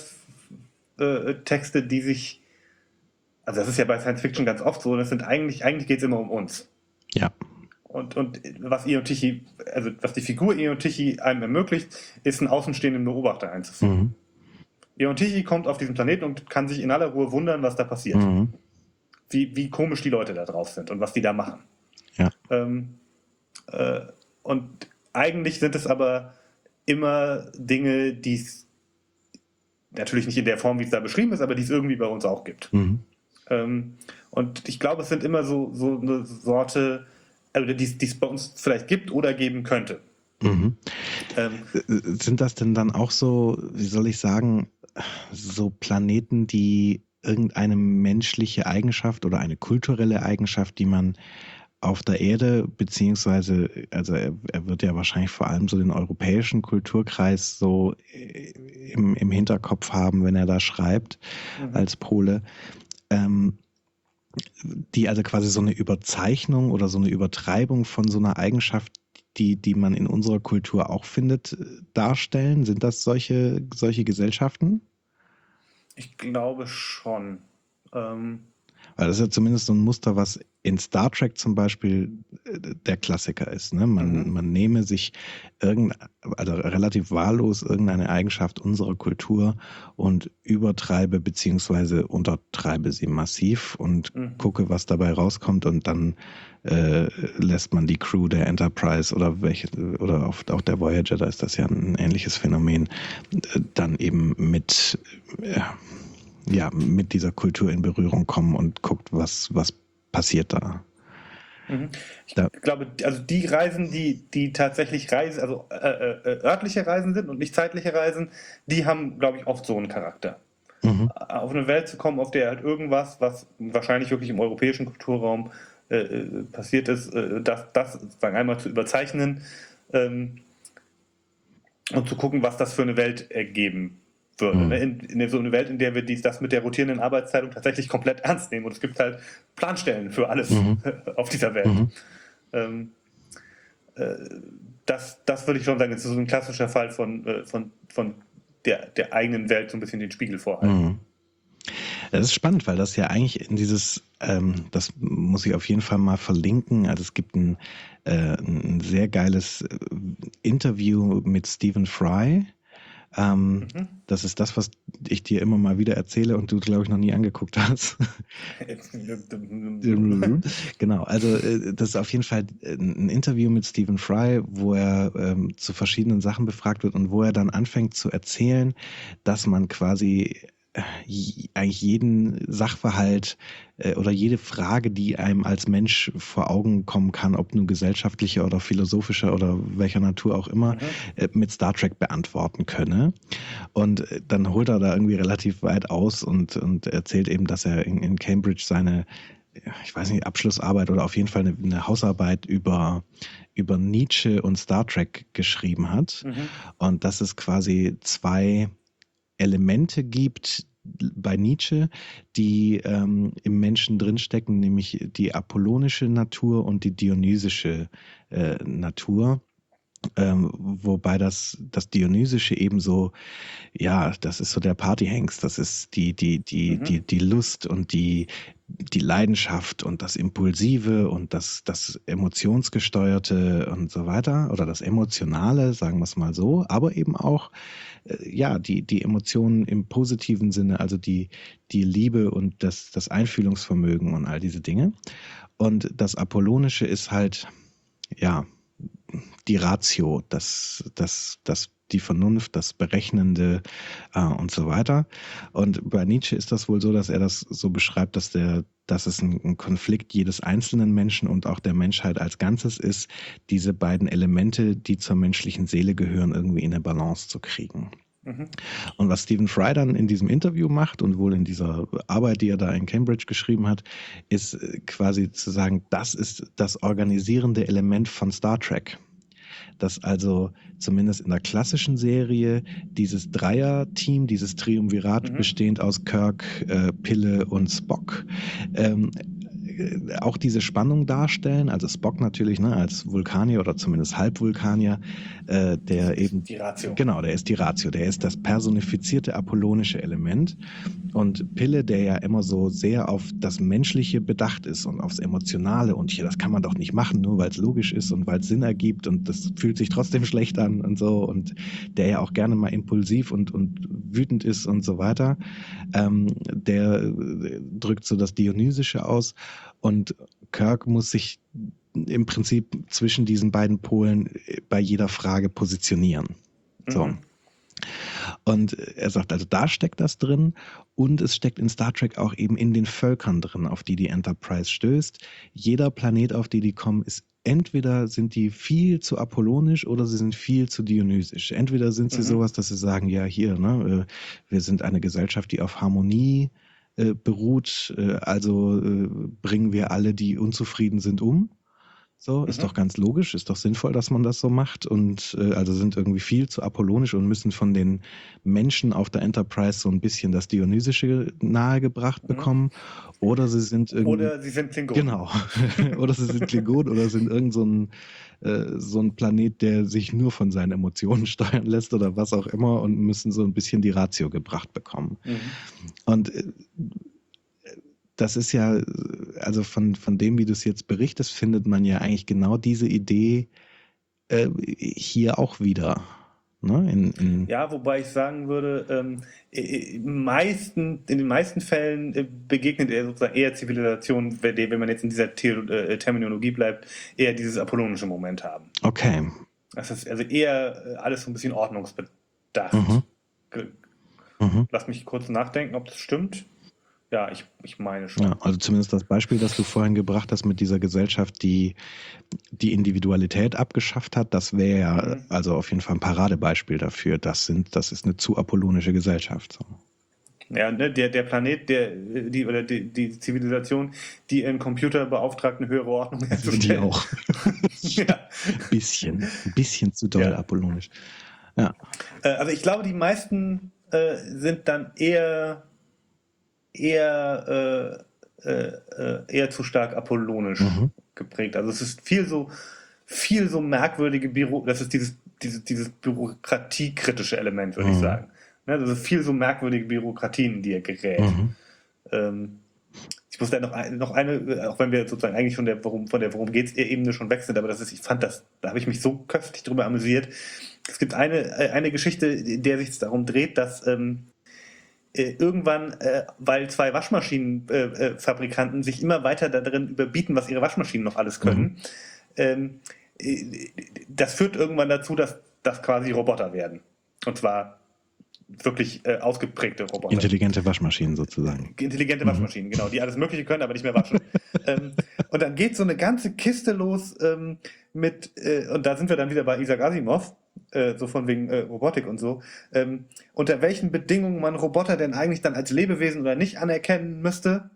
S2: äh, Texte, die sich, also das ist ja bei Science Fiction ganz oft so, das sind eigentlich, eigentlich geht es immer um uns.
S1: Ja.
S2: Und, und was Eon Tichy, also was die Figur Eon Tichy einem ermöglicht, ist einen außenstehenden Beobachter einzuführen.
S1: Mhm.
S2: Eon Tichy kommt auf diesen Planeten und kann sich in aller Ruhe wundern, was da passiert.
S1: Mhm.
S2: Wie, wie komisch die Leute da drauf sind und was die da machen.
S1: Ja.
S2: Ähm, äh, und eigentlich sind es aber immer Dinge, die es natürlich nicht in der Form, wie es da beschrieben ist, aber die es irgendwie bei uns auch gibt.
S1: Mhm.
S2: Ähm, und ich glaube, es sind immer so, so eine Sorte, also die es bei uns vielleicht gibt oder geben könnte.
S1: Mhm.
S2: Ähm,
S1: Sind das denn dann auch so, wie soll ich sagen, so Planeten, die irgendeine menschliche Eigenschaft oder eine kulturelle Eigenschaft, die man auf der Erde, beziehungsweise, also er, er wird ja wahrscheinlich vor allem so den europäischen Kulturkreis so im, im Hinterkopf haben, wenn er da schreibt,
S2: mhm.
S1: als Pole, ähm, die also quasi so eine Überzeichnung oder so eine Übertreibung von so einer Eigenschaft, die, die man in unserer Kultur auch findet, darstellen? Sind das solche, solche Gesellschaften?
S2: Ich glaube schon. Ähm,
S1: Weil das ist ja zumindest so ein Muster, was in Star Trek zum Beispiel der Klassiker ist. Ne? Man,
S2: mhm.
S1: man nehme sich irgend, also relativ wahllos irgendeine Eigenschaft unserer Kultur und übertreibe beziehungsweise untertreibe sie massiv und
S2: Mhm.
S1: gucke, was dabei rauskommt und dann äh, lässt man die Crew der Enterprise oder welche oder auch, auch der Voyager, da ist das ja ein ähnliches Phänomen, äh, dann eben mit äh, ja, mit dieser Kultur in Berührung kommen und guckt, was, was passiert da.
S2: Mhm. Ich
S1: da.
S2: glaube, also die Reisen, die, die tatsächlich Reisen, also äh, äh, örtliche Reisen sind und nicht zeitliche Reisen, die haben, glaube ich, oft so einen Charakter.
S1: Mhm.
S2: Auf eine Welt zu kommen, auf der halt irgendwas, was wahrscheinlich wirklich im europäischen Kulturraum äh, passiert ist, äh, das, das sozusagen einmal zu überzeichnen ähm, und zu gucken, was das für eine Welt ergeben würde.
S1: Mhm.
S2: Ne? In, in so eine Welt, in der wir dies, das mit der rotierenden Arbeitsteilung tatsächlich komplett ernst nehmen. Und es gibt halt Planstellen für alles
S1: Mhm.
S2: auf dieser Welt.
S1: Mhm.
S2: Ähm, äh, das, das würde ich schon sagen, das ist so ein klassischer Fall von, äh, von, von der, der eigenen Welt so ein bisschen den Spiegel vorhalten.
S1: Mhm. Das ist spannend, weil das ja eigentlich in dieses, ähm, das muss ich auf jeden Fall mal verlinken. Also es gibt ein, äh, ein sehr geiles Interview mit Stephen Fry. Ähm,
S2: Mhm.
S1: Das ist das, was ich dir immer mal wieder erzähle und du, glaube ich, noch nie angeguckt hast. Genau, also das ist auf jeden Fall ein Interview mit Stephen Fry, wo er ähm, zu verschiedenen Sachen befragt wird und wo er dann anfängt zu erzählen, dass man quasi j- eigentlich jeden Sachverhalt äh, oder jede Frage, die einem als Mensch vor Augen kommen kann, ob nun gesellschaftlicher oder philosophischer oder welcher Natur auch immer,
S2: Mhm.
S1: äh, mit Star Trek beantworten könne. Und äh, dann holt er da irgendwie relativ weit aus und, und erzählt eben, dass er in, in Cambridge seine, ja, ich weiß nicht, Abschlussarbeit oder auf jeden Fall eine, eine Hausarbeit über, über Nietzsche und Star Trek geschrieben hat.
S2: Mhm.
S1: Und dass es quasi zwei Elemente gibt bei Nietzsche, die ähm, im Menschen drinstecken, nämlich die apollonische Natur und die dionysische äh, Natur. Ähm, wobei das, das Dionysische eben so, ja, das ist so der Partyhengst, das ist die, die, die,
S2: Mhm.
S1: die, die Lust und die, die Leidenschaft und das Impulsive und das, das Emotionsgesteuerte und so weiter oder das Emotionale, sagen wir es mal so, aber eben auch, äh, ja, die, die Emotionen im positiven Sinne, also die, die Liebe und das, das Einfühlungsvermögen und all diese Dinge. Und das Apollonische ist halt, ja, die Ratio, das, das, das, die Vernunft, das Berechnende äh, und so weiter. Und bei Nietzsche ist das wohl so, dass er das so beschreibt, dass der, dass es ein, ein Konflikt jedes einzelnen Menschen und auch der Menschheit als Ganzes ist, diese beiden Elemente, die zur menschlichen Seele gehören, irgendwie in eine Balance zu kriegen.
S2: Mhm.
S1: Und was Stephen Fry dann in diesem Interview macht und wohl in dieser Arbeit, die er da in Cambridge geschrieben hat, ist äh, quasi zu sagen, das ist das organisierende Element von Star Trek. Dass also zumindest in der klassischen Serie dieses Dreier-Team, dieses Triumvirat
S2: Mhm.
S1: bestehend aus Kirk, äh, Pille und Spock, ähm, äh, auch diese Spannung darstellen. Also Spock natürlich, ne, als Vulkanier oder zumindest Halbvulkanier, äh, der eben,
S2: Die Ratio.
S1: genau, der ist die Ratio, der ist das personifizierte apollonische Element. Und Pille, der ja immer so sehr auf das Menschliche bedacht ist und aufs Emotionale und hier, das kann man doch nicht machen, nur weil es logisch ist und weil es Sinn ergibt und das fühlt sich trotzdem schlecht an und so und der ja auch gerne mal impulsiv und, und wütend ist und so weiter, ähm, der äh, drückt so das Dionysische aus und Kirk muss sich im Prinzip zwischen diesen beiden Polen bei jeder Frage positionieren. So.
S2: Mhm.
S1: Und er sagt, also da steckt das drin und es steckt in Star Trek auch eben in den Völkern drin, auf die die Enterprise stößt. Jeder Planet, auf den die kommen, ist entweder sind die viel zu apollonisch oder sie sind viel zu dionysisch. Entweder sind sie
S2: Mhm.
S1: sowas, dass sie sagen, ja hier, ne, wir sind eine Gesellschaft, die auf Harmonie äh, beruht, äh, also äh, bringen wir alle, die unzufrieden sind, um. So, ist
S2: Mhm.
S1: doch ganz logisch, ist doch sinnvoll, dass man das so macht und äh, also sind irgendwie viel zu apollonisch und müssen von den Menschen auf der Enterprise so ein bisschen das Dionysische nahegebracht
S2: Mhm.
S1: bekommen oder sie sind irgendwie,
S2: Oder sie sind Klingonen.
S1: genau, oder sie sind Klingonen oder sind irgend so ein, äh, so ein Planet, der sich nur von seinen Emotionen steuern lässt oder was auch immer und müssen so ein bisschen die Ratio gebracht bekommen.
S2: Mhm.
S1: Und äh, das ist ja, also von, von dem, wie du es jetzt berichtest, findet man ja eigentlich genau diese Idee äh, hier auch wieder. Ne? In, in,
S2: Ja, wobei ich sagen würde, ähm, i- im meisten, in den meisten Fällen äh, begegnet er sozusagen eher Zivilisationen, wenn wenn man jetzt in dieser The äh, Terminologie bleibt, eher dieses apollonische Moment haben.
S1: okay.
S2: Das ist also eher äh, alles so ein bisschen
S1: Mhm.
S2: ordnungsbedacht. Ge-
S1: Mhm.
S2: Lass mich kurz nachdenken, ob das stimmt. Ja, ich, ich meine
S1: Ja,
S2: schon.
S1: also zumindest das Beispiel, das du vorhin gebracht hast mit dieser Gesellschaft, die die Individualität abgeschafft hat, das wäre ja
S2: Mhm.
S1: also auf jeden Fall ein Paradebeispiel dafür. Das sind, das ist eine zu apollonische Gesellschaft. So.
S2: Ja, ne, der, der Planet, der, die, oder die, die Zivilisation, die in Computer beauftragt, eine höhere Ordnung
S1: Sind die
S2: herzustellen.
S1: auch.
S2: Ja.
S1: bisschen, ein bisschen zu doll
S2: Ja.
S1: apollonisch. Ja.
S2: Äh, also ich glaube, die meisten äh, sind dann eher, eher, äh, äh, äh, eher zu stark apollonisch
S1: Mhm.
S2: geprägt. Also es ist viel so, viel so merkwürdige Büro, das ist dieses, dieses, dieses bürokratiekritische Element, würde ich
S1: Mhm.
S2: sagen. Ne, also viel so merkwürdige Bürokratien, in die er gerät.
S1: Mhm.
S2: Ähm, ich muss da noch, ein, noch eine, auch wenn wir sozusagen eigentlich schon der, worum, von der Worum geht's Ebene schon weg sind, aber das ist, ich fand das, da habe ich mich so köstlich drüber amüsiert. Es gibt eine, eine Geschichte, in der sich darum dreht, dass ähm, äh, irgendwann, äh, weil zwei Waschmaschinenfabrikanten äh, sich immer weiter darin überbieten, was ihre Waschmaschinen noch alles können,
S1: Mhm.
S2: ähm, äh, das führt irgendwann dazu, dass das quasi Roboter werden. Und zwar wirklich äh, ausgeprägte Roboter.
S1: Intelligente Waschmaschinen sozusagen.
S2: Intelligente mhm. Waschmaschinen, genau, die alles Mögliche können, aber nicht mehr waschen. ähm, und dann geht so eine ganze Kiste los ähm, mit, äh, und da sind wir dann wieder bei Isaac Asimov, äh, so von wegen äh, Robotik und so, ähm, unter welchen Bedingungen man Roboter denn eigentlich dann als Lebewesen oder nicht anerkennen müsste.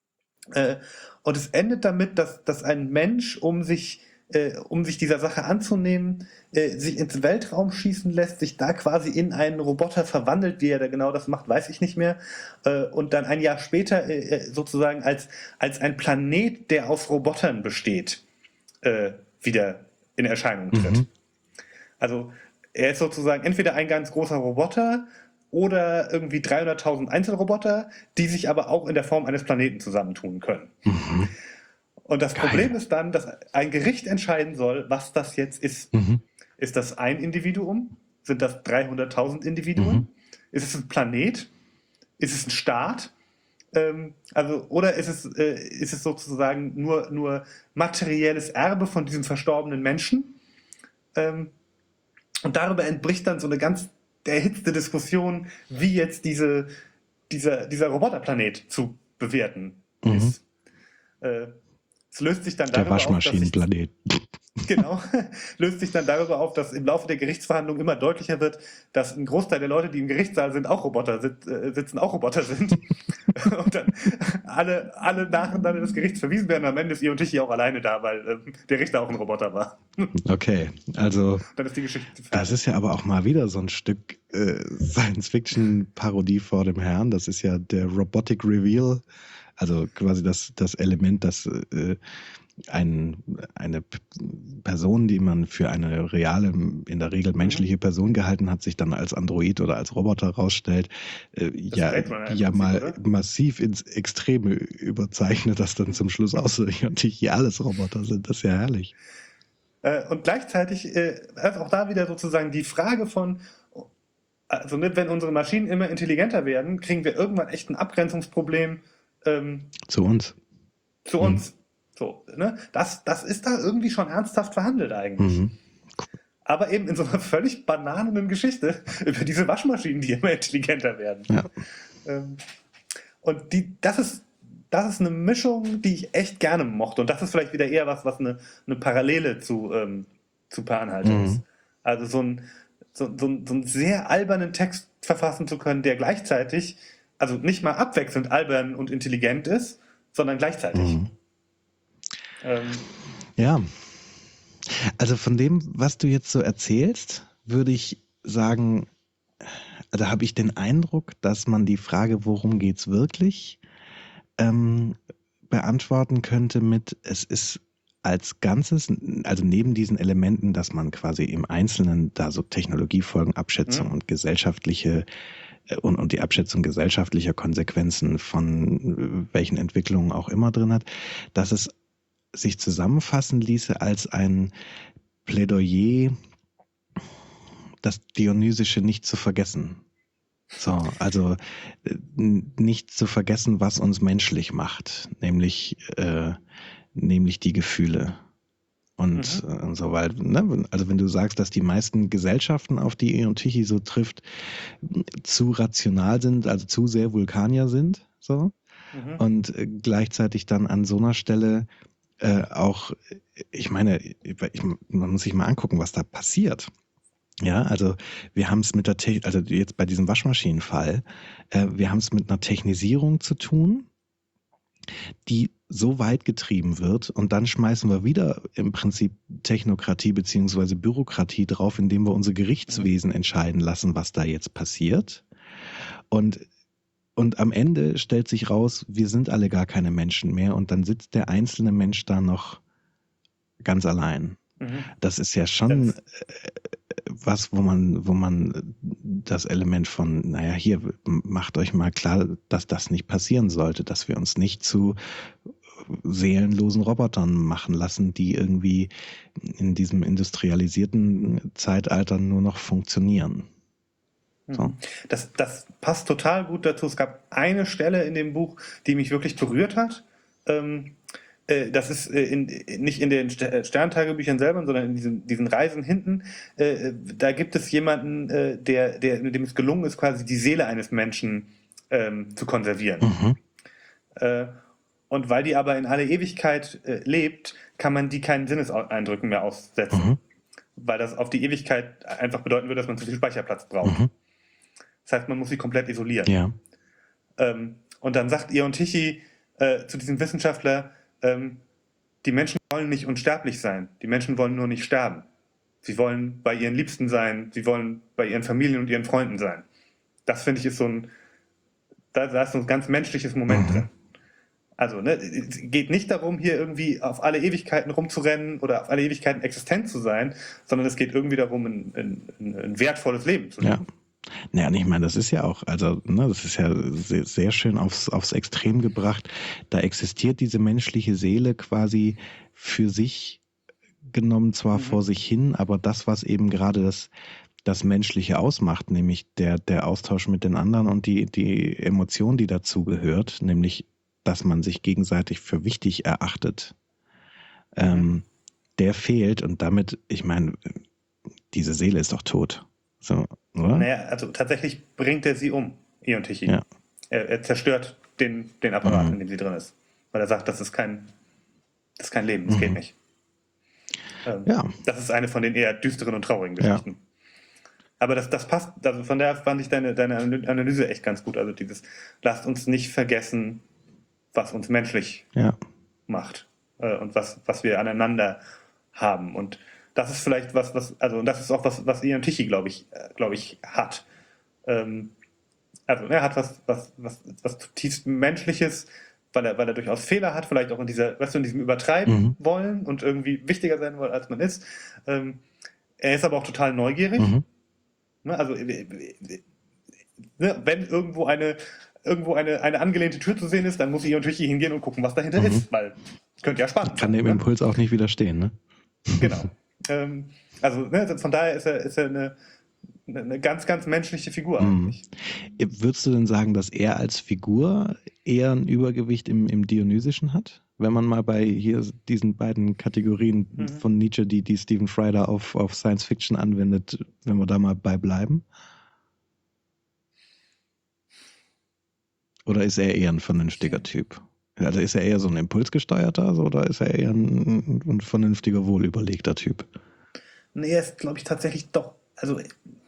S2: Äh, und es endet damit, dass, dass ein Mensch, um sich Äh, um sich dieser Sache anzunehmen, äh, sich ins Weltraum schießen lässt, sich da quasi in einen Roboter verwandelt, wie er da genau das macht, weiß ich nicht mehr, äh, und dann ein Jahr später äh, sozusagen als, als ein Planet, der aus Robotern besteht, äh, wieder in Erscheinung tritt. Mhm. Also er ist sozusagen entweder ein ganz großer Roboter oder irgendwie dreihunderttausend Einzelroboter, die sich aber auch in der Form eines Planeten zusammentun können. Mhm. Und das Geil. Problem ist dann, dass ein Gericht entscheiden soll, was das jetzt ist. Mhm. Ist das ein Individuum? Sind das dreihunderttausend Individuen? Mhm. Ist es ein Planet? Ist es ein Staat? Ähm, also, oder ist es, äh, ist es sozusagen nur, nur materielles Erbe von diesem verstorbenen Menschen? Ähm, und darüber entbricht dann so eine ganz erhitzte Diskussion, wie jetzt diese, dieser, dieser Roboterplanet zu bewerten mhm. ist. Äh, Es löst sich dann darüber
S1: der Waschmaschinenplanet.
S2: Auf, genau, löst sich dann darüber auf, dass im Laufe der Gerichtsverhandlungen immer deutlicher wird, dass ein Großteil der Leute, die im Gerichtssaal sind, auch Roboter sit, äh, sitzen, auch Roboter sind. Und dann alle, alle nacheinander des Gerichts verwiesen werden. Am Ende ist Iontichi auch alleine da, weil äh, der Richter auch ein Roboter war.
S1: Okay, also
S2: dann ist die Geschichte
S1: das ist ja aber auch mal wieder so ein Stück äh, Science-Fiction-Parodie vor dem Herrn. Das ist ja der Robotic Reveal. Also quasi das, das Element, dass äh, ein, eine Person, die man für eine reale, in der Regel menschliche Person gehalten hat, sich dann als Android oder als Roboter rausstellt, äh, ja, ja mal oder? massiv ins Extreme überzeichnet, dass dann zum Schluss auch so natürlich alles Roboter sind. Das ist ja herrlich.
S2: Äh, und gleichzeitig äh, auch da wieder sozusagen die Frage von, also nicht, wenn unsere Maschinen immer intelligenter werden, kriegen wir irgendwann echt ein Abgrenzungsproblem Ähm,
S1: zu uns.
S2: Zu uns. Mhm. So, ne? das, das ist da irgendwie schon ernsthaft verhandelt eigentlich. Mhm. Aber eben in so einer völlig bananenen Geschichte über diese Waschmaschinen, die immer intelligenter werden. Ja. Ähm, und die, das ist, das ist eine Mischung, die ich echt gerne mochte. Und das ist vielleicht wieder eher was, was eine, eine Parallele zu, ähm, zu Per Anhalter mhm. ist. Also so, ein, so, so, so einen sehr albernen Text verfassen zu können, der gleichzeitig also nicht mal abwechselnd albern und intelligent ist, sondern gleichzeitig. Mhm.
S1: Ähm. Ja, also von dem, was du jetzt so erzählst, würde ich sagen, da habe ich den Eindruck, dass man die Frage, worum geht's wirklich, ähm, beantworten könnte mit, es ist als Ganzes, also neben diesen Elementen, dass man quasi im Einzelnen da so Technologiefolgenabschätzung mhm. und gesellschaftliche Und, und die Abschätzung gesellschaftlicher Konsequenzen von welchen Entwicklungen auch immer drin hat, dass es sich zusammenfassen ließe als ein Plädoyer, das Dionysische nicht zu vergessen. So, also nicht zu vergessen, was uns menschlich macht, nämlich, äh, nämlich die Gefühle. Und, mhm. und so, weil, ne, also wenn du sagst, dass die meisten Gesellschaften, auf die Iontichi so trifft, zu rational sind, also zu sehr Vulkanier sind, so, mhm. und äh, gleichzeitig dann an so einer Stelle äh, auch, ich meine, ich, man muss sich mal angucken, was da passiert. Ja, also wir haben es mit der, Te- also jetzt bei diesem Waschmaschinenfall, äh, wir haben es mit einer Technisierung zu tun, die so weit getrieben wird und dann schmeißen wir wieder im Prinzip Technokratie beziehungsweise Bürokratie drauf, indem wir unsere Gerichtswesen entscheiden lassen, was da jetzt passiert. Und, und am Ende stellt sich raus, wir sind alle gar keine Menschen mehr und dann sitzt der einzelne Mensch da noch ganz allein. Mhm. Das ist ja schon das was, wo man, wo man das Element von, naja, hier, macht euch mal klar, dass das nicht passieren sollte, dass wir uns nicht zu seelenlosen Robotern machen lassen, die irgendwie in diesem industrialisierten Zeitalter nur noch funktionieren. So.
S2: Das, das passt total gut dazu. Es gab eine Stelle in dem Buch, die mich wirklich berührt hat. Ähm, äh, das ist äh, in, nicht in den Ster- Sterntagebüchern selber, sondern in diesen, diesen Reisen hinten, äh, da gibt es jemanden, äh, der, der, dem es gelungen ist, quasi die Seele eines Menschen ähm, zu konservieren.
S1: Mhm.
S2: Äh, und weil die aber in alle Ewigkeit äh, lebt, kann man die keinen Sinneseindrücken mehr aussetzen.
S1: Mhm.
S2: Weil das auf die Ewigkeit einfach bedeuten würde, dass man zu viel Speicherplatz braucht.
S1: Mhm.
S2: Das heißt, man muss sie komplett isolieren.
S1: Ja.
S2: Ähm, und dann sagt Eon Tichy äh, zu diesem Wissenschaftler, ähm, die Menschen wollen nicht unsterblich sein, die Menschen wollen nur nicht sterben. Sie wollen bei ihren Liebsten sein, sie wollen bei ihren Familien und ihren Freunden sein. Das finde ich ist so ein, da, da ist so ein ganz menschliches Moment
S1: Mhm.
S2: drin. Also, ne, es geht nicht darum, hier irgendwie auf alle Ewigkeiten rumzurennen oder auf alle Ewigkeiten existent zu sein, sondern es geht irgendwie darum, ein, ein, ein wertvolles Leben zu leben.
S1: Ja. Naja, und ich meine, das ist ja auch, also, ne, das ist ja sehr, sehr schön aufs, aufs Extrem gebracht. Da existiert diese menschliche Seele quasi für sich genommen zwar
S2: Mhm.
S1: vor sich hin, aber das, was eben gerade das, das Menschliche ausmacht, nämlich der, der Austausch mit den anderen und die, die Emotion, die dazu gehört, nämlich, dass man sich gegenseitig für wichtig erachtet,
S2: Mhm.
S1: ähm, der fehlt und damit, ich meine, diese Seele ist doch tot. So, oder?
S2: Naja, also tatsächlich bringt er sie um, Eon Tichy.
S1: Ja.
S2: Er, er zerstört den, den Apparat,
S1: Mhm.
S2: in dem sie drin ist. Weil er sagt, das ist kein, das ist kein Leben, das
S1: Mhm.
S2: geht nicht. Ähm,
S1: Ja.
S2: Das ist eine von den eher düsteren und traurigen
S1: Ja.
S2: Geschichten. Aber das, das passt, also von daher fand ich deine, deine Analyse echt ganz gut. Also dieses, lasst uns nicht vergessen, was uns menschlich
S1: Ja.
S2: macht äh, und was, was wir aneinander haben. Und das ist vielleicht was, was, also und das ist auch was, was Eon Tichy, glaube ich, äh, glaube ich, hat. Ähm, also er hat was, was, was, was zutiefst Menschliches, weil er, weil er durchaus Fehler hat, vielleicht auch in dieser, weißt du, in diesem Übertreiben
S1: Mhm.
S2: wollen und irgendwie wichtiger sein wollen, als man ist. Ähm, er ist aber auch total neugierig.
S1: Mhm.
S2: Ne, also äh, äh, ne, wenn irgendwo eine irgendwo eine, eine angelehnte Tür zu sehen ist, dann muss ich natürlich hingehen und gucken, was dahinter
S1: Mhm.
S2: ist, weil könnte ja spannend
S1: Kann
S2: sein.
S1: dem
S2: Ne?
S1: Impuls auch nicht widerstehen, ne?
S2: Genau. ähm, also ne, von daher ist er, ist er eine, eine ganz, ganz menschliche Figur
S1: Mhm.
S2: eigentlich.
S1: Würdest du denn sagen, dass er als Figur eher ein Übergewicht im, im Dionysischen hat? Wenn man mal bei hier diesen beiden Kategorien
S2: Mhm.
S1: von Nietzsche, die, die Stephen Fry da auf, auf Science Fiction anwendet, wenn wir da mal bei bleiben? Oder ist er eher ein vernünftiger Typ? Also ist er eher so ein impulsgesteuerter so, oder ist er eher ein, ein vernünftiger, wohlüberlegter Typ?
S2: Nee, er ist, glaube ich, tatsächlich doch, also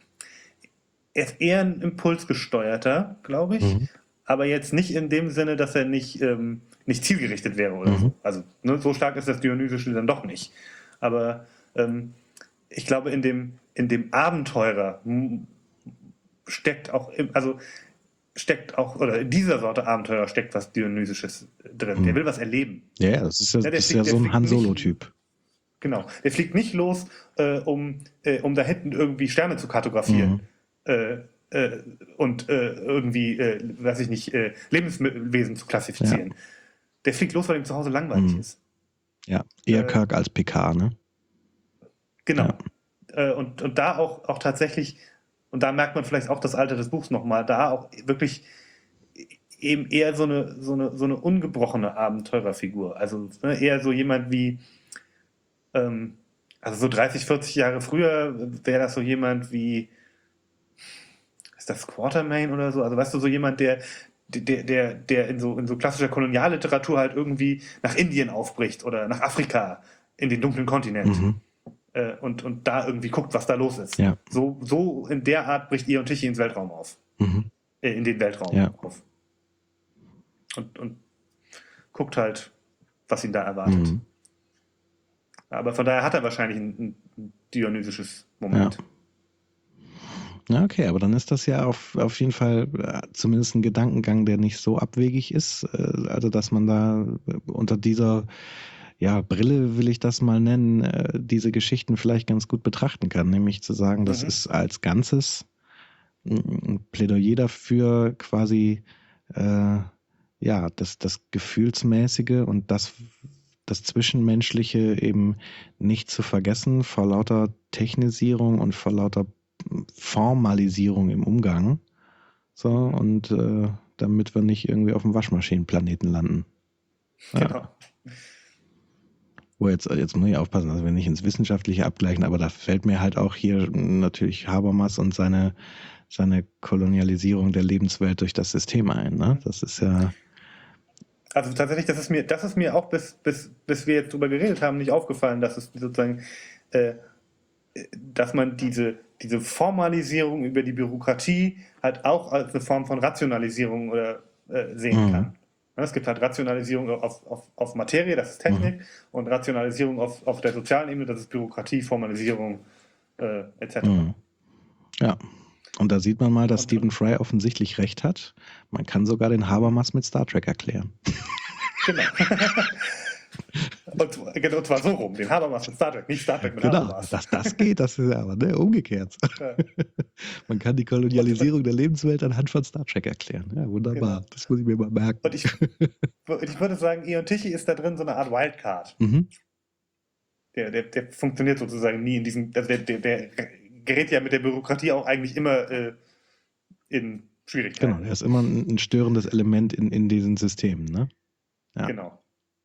S2: er ist eher ein impulsgesteuerter, glaube ich,
S1: Mhm.
S2: aber jetzt nicht in dem Sinne, dass er nicht, ähm, nicht zielgerichtet wäre oder
S1: Mhm.
S2: so. Also ne, so stark ist das Dionysische dann doch nicht. Aber ähm, ich glaube, in dem, in dem Abenteurer m- steckt auch, im, also steckt auch, oder in dieser Sorte Abenteurer steckt was Dionysisches drin.
S1: Mhm.
S2: Der will was erleben.
S1: Ja, ja, das ist ja,
S2: Ja, der
S1: das ist
S2: fliegt-
S1: ja
S2: der
S1: so ein
S2: fliegt
S1: Han
S2: nicht-
S1: Solo-Typ.
S2: Genau. Der fliegt nicht los, äh, um, äh, um da hinten irgendwie Sterne zu kartografieren.
S1: Mhm.
S2: Äh, äh, und äh, irgendwie, äh, weiß ich nicht, äh, Lebenswesen zu klassifizieren. Der fliegt los, weil ihm zu Hause langweilig
S1: Mhm.
S2: ist.
S1: Ja, eher
S2: Äh,
S1: Kirk als Picard, ne?
S2: Genau. Äh, und, und da auch, auch tatsächlich, und da merkt man vielleicht auch das Alter des Buchs nochmal, da auch wirklich eben eher so eine, so eine, so eine ungebrochene Abenteurerfigur. Also ne, eher so jemand wie, ähm, also so dreißig, vierzig Jahre früher wäre das so jemand wie, ist das Quatermain oder so? Also weißt du, so jemand, der, der, der, der in so, in so klassischer Kolonialliteratur halt irgendwie nach Indien aufbricht oder nach Afrika, in den dunklen Kontinent.
S1: Mhm.
S2: Äh, und, und da irgendwie guckt, was da los ist.
S1: Ja.
S2: So, so in der Art bricht Eon Tichy ins Weltraum auf.
S1: Mhm.
S2: Äh, in den Weltraum
S1: Ja.
S2: auf. Und, und guckt halt, was ihn da erwartet.
S1: Mhm.
S2: Aber von daher hat er wahrscheinlich ein, ein dionysisches Moment.
S1: Ja. Ja, okay, aber dann ist das ja auf, auf jeden Fall äh, zumindest ein Gedankengang, der nicht so abwegig ist. Äh, also, dass man da äh, unter dieser ja, Brille, will ich das mal nennen, äh, diese Geschichten vielleicht ganz gut betrachten kann. Nämlich zu sagen, das
S2: Mhm.
S1: ist als Ganzes ein ein Plädoyer dafür, quasi äh, ja, das, das Gefühlsmäßige und das, das Zwischenmenschliche eben nicht zu vergessen vor lauter Technisierung und vor lauter Formalisierung im Umgang. So, und äh, damit wir nicht irgendwie auf dem Waschmaschinenplaneten landen. Ja.
S2: Genau.
S1: Oh, jetzt, jetzt muss ich aufpassen, dass wir nicht ins Wissenschaftliche abgleichen, aber da fällt mir halt auch hier natürlich Habermas und seine, seine Kolonialisierung der Lebenswelt durch das System ein. Ne? Das ist ja...
S2: Also tatsächlich, das ist mir, das ist mir auch bis, bis, bis wir jetzt drüber geredet haben, nicht aufgefallen, dass es sozusagen, äh, dass man diese, diese Formalisierung über die Bürokratie halt auch als eine Form von Rationalisierung oder, äh, sehen
S1: Mhm.
S2: kann. Ja, es gibt halt Rationalisierung auf, auf, auf Materie, das ist Technik,
S1: Mhm.
S2: und Rationalisierung auf, auf der sozialen Ebene, das ist Bürokratie, Formalisierung, äh, et cetera.
S1: Mhm. Ja, und da sieht man mal, dass
S2: Und,
S1: Stephen Fry offensichtlich recht hat. Man kann sogar den Habermas mit Star Trek erklären.
S2: genau. Und, genau, und zwar so rum, den Habermas mit Star Trek, nicht Star Trek mit
S1: Genau,
S2: Habermas.
S1: dass das geht, das ist ja aber ne, umgekehrt.
S2: Ja.
S1: Man kann die Kolonialisierung der Lebenswelt anhand von Star Trek erklären. Ja, wunderbar.
S2: Genau.
S1: Das muss ich mir mal merken.
S2: Und ich, und ich würde sagen, Eon Tichy ist da drin so eine Art Wildcard.
S1: Mhm.
S2: Der, der, der funktioniert sozusagen nie in diesem, also der, der, der gerät ja mit der Bürokratie auch eigentlich immer äh, in Schwierigkeiten.
S1: Genau, er ist immer ein, ein störendes Element in, in diesen Systemen. Ne? Ja.
S2: Genau.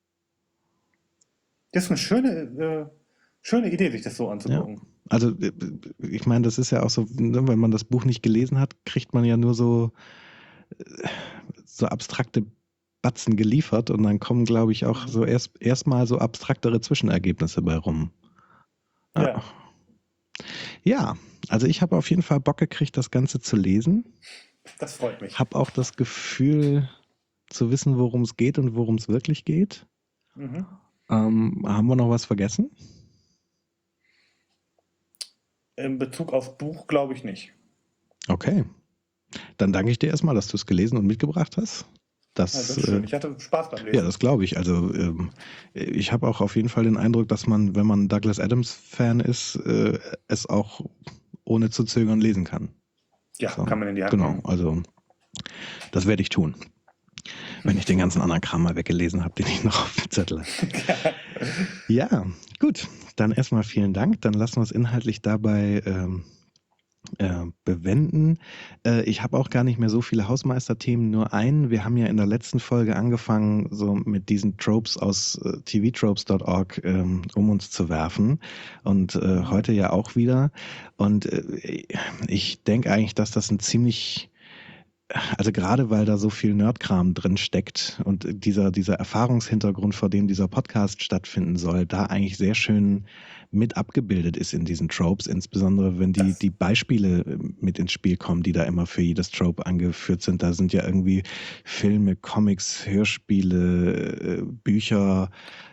S2: Das ist eine schöne, äh, schöne Idee, sich das so anzugucken.
S1: Ja. Also äh, ich meine, das ist ja auch so, ne, wenn man das Buch nicht gelesen hat, kriegt man ja nur so, äh, so abstrakte Batzen geliefert und dann kommen, glaube ich, auch
S2: Mhm.
S1: so erst erstmal so abstraktere Zwischenergebnisse bei rum. Ja.
S2: Ja.
S1: Ja, also ich habe auf jeden Fall Bock gekriegt, das Ganze zu lesen.
S2: Das freut mich.
S1: Habe auch das Gefühl zu wissen, worum es geht und worum es wirklich geht.
S2: Mhm.
S1: Ähm, haben wir noch was vergessen?
S2: In Bezug aufs Buch glaube ich nicht.
S1: Okay. Dann danke ich dir erstmal, dass du es gelesen und mitgebracht hast. Das,
S2: Ja, das ist schön.
S1: äh,
S2: Ich hatte Spaß beim Lesen.
S1: ja, das glaube ich. Also ähm, ich habe auch auf jeden Fall den Eindruck, dass man, wenn man Douglas Adams-Fan ist, äh, es auch ohne zu zögern lesen kann.
S2: Ja,
S1: So,
S2: kann man in die Hand
S1: genau,
S2: nehmen.
S1: also das werde ich tun. Wenn ich den ganzen anderen Kram mal weggelesen habe, den ich noch auf dem Zettel habe. Ja, gut. Dann erstmal vielen Dank. Dann lassen wir es inhaltlich dabei ähm, äh, bewenden. Äh, ich habe auch gar nicht mehr so viele Hausmeisterthemen, nur einen. Wir haben ja in der letzten Folge angefangen, so mit diesen Tropes aus äh, T V tropes Punkt org ähm, um uns zu werfen. Und äh, heute ja auch wieder. Und äh, ich denke eigentlich, dass das ein ziemlich... Also gerade weil da so viel Nerdkram drin steckt und dieser, dieser Erfahrungshintergrund, vor dem dieser Podcast stattfinden soll, da eigentlich sehr schön mit abgebildet ist in diesen Tropes, insbesondere wenn die, die Beispiele mit ins Spiel kommen, die da immer für jedes Trope angeführt sind. Da sind ja irgendwie Filme, Comics, Hörspiele, Bücher,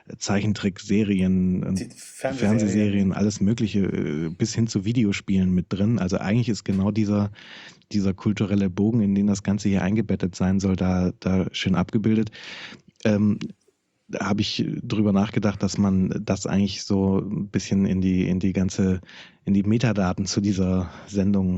S1: Zeichentrickserien, Fernsehserien. Fernsehserien, alles Mögliche, bis hin zu Videospielen mit drin. Also eigentlich ist genau dieser dieser kulturelle Bogen, in den das Ganze hier eingebettet sein soll, da, da schön abgebildet. Ähm, da habe ich drüber nachgedacht, dass man das eigentlich so ein bisschen in die, in die ganze, in die Metadaten zu dieser Sendung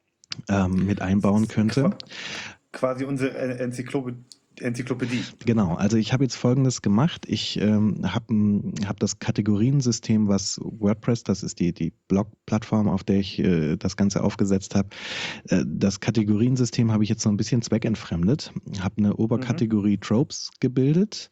S1: ähm, mit einbauen könnte.
S2: Quasi unsere Enzyklopädie. Enzyklopädie.
S1: Genau, also ich habe jetzt Folgendes gemacht. Ich ähm, habe hab das Kategoriensystem, was WordPress, das ist die, die Blog-Plattform, auf der ich äh, das Ganze aufgesetzt habe. Äh, das Kategoriensystem habe ich jetzt so ein bisschen zweckentfremdet. Habe eine Oberkategorie mhm. Tropes gebildet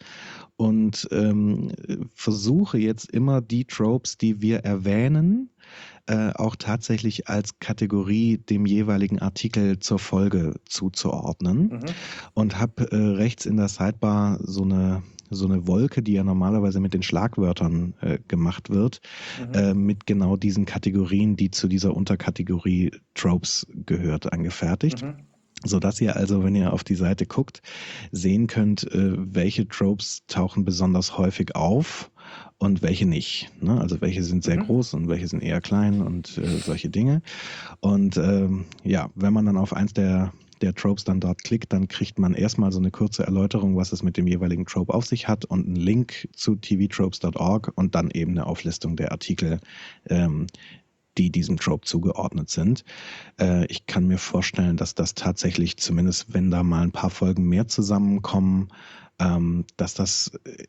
S1: und ähm, versuche jetzt immer die Tropes, die wir erwähnen, Äh, auch tatsächlich als Kategorie dem jeweiligen Artikel zur Folge zuzuordnen mhm. und habe äh, rechts in der Sidebar so eine so eine Wolke, die ja normalerweise mit den Schlagwörtern äh, gemacht wird, mhm. äh, mit genau diesen Kategorien, die zu dieser Unterkategorie Tropes gehört, angefertigt. Mhm. Sodass ihr also, wenn ihr auf die Seite guckt, sehen könnt, äh, welche Tropes tauchen besonders häufig auf und welche nicht. Ne? Also welche sind sehr mhm. groß und welche sind eher klein und äh, solche Dinge. Und ähm, ja, wenn man dann auf eins der, der Tropes dann dort klickt, dann kriegt man erstmal so eine kurze Erläuterung, was es mit dem jeweiligen Trope auf sich hat und einen Link zu T V tropes Punkt org und dann eben eine Auflistung der Artikel, ähm, die diesem Trope zugeordnet sind. Äh, ich kann mir vorstellen, dass das tatsächlich, zumindest wenn da mal ein paar Folgen mehr zusammenkommen, ähm, dass das äh,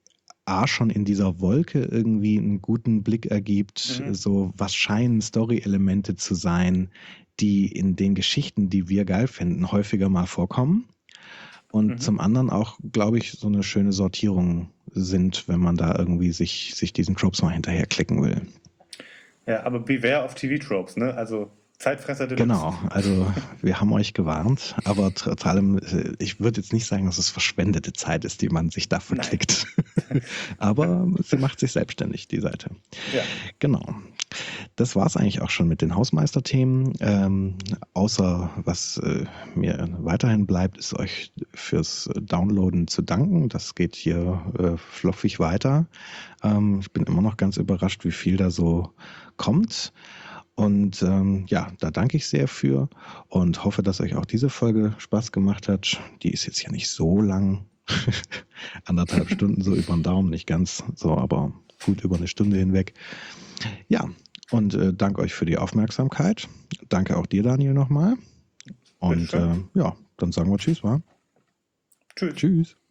S1: A schon in dieser Wolke irgendwie einen guten Blick ergibt, mhm. so was scheinen Story-Elemente zu sein, die in den Geschichten, die wir geil finden, häufiger mal vorkommen. Und mhm. zum anderen auch, glaube ich, so eine schöne Sortierung sind, wenn man da irgendwie sich, sich diesen Tropes mal hinterherklicken will.
S2: Ja, aber beware of T V-Tropes, ne? Also Zeitfresser Deluxe.
S1: Genau, also wir haben euch gewarnt, aber trotz allem, ich würde jetzt nicht sagen, dass es verschwendete Zeit ist, die man sich da verklickt. Aber sie macht sich selbstständig, die Seite.
S2: Ja.
S1: Genau. Das war es eigentlich auch schon mit den Hausmeisterthemen. Ähm, außer was äh, mir weiterhin bleibt, ist euch fürs Downloaden zu danken. Das geht hier äh, fluffig weiter. Ähm, ich bin immer noch ganz überrascht, wie viel da so kommt. Und ähm, ja, da danke ich sehr für und hoffe, dass euch auch diese Folge Spaß gemacht hat. Die ist jetzt ja nicht so lang. Anderthalb Stunden so über den Daumen, nicht ganz so, aber gut über eine Stunde hinweg. Ja, und äh, danke euch für die Aufmerksamkeit. Danke auch dir, Daniel, nochmal. Und äh, ja, dann sagen wir Tschüss, wa?
S2: Tschüss.
S1: Tschüss.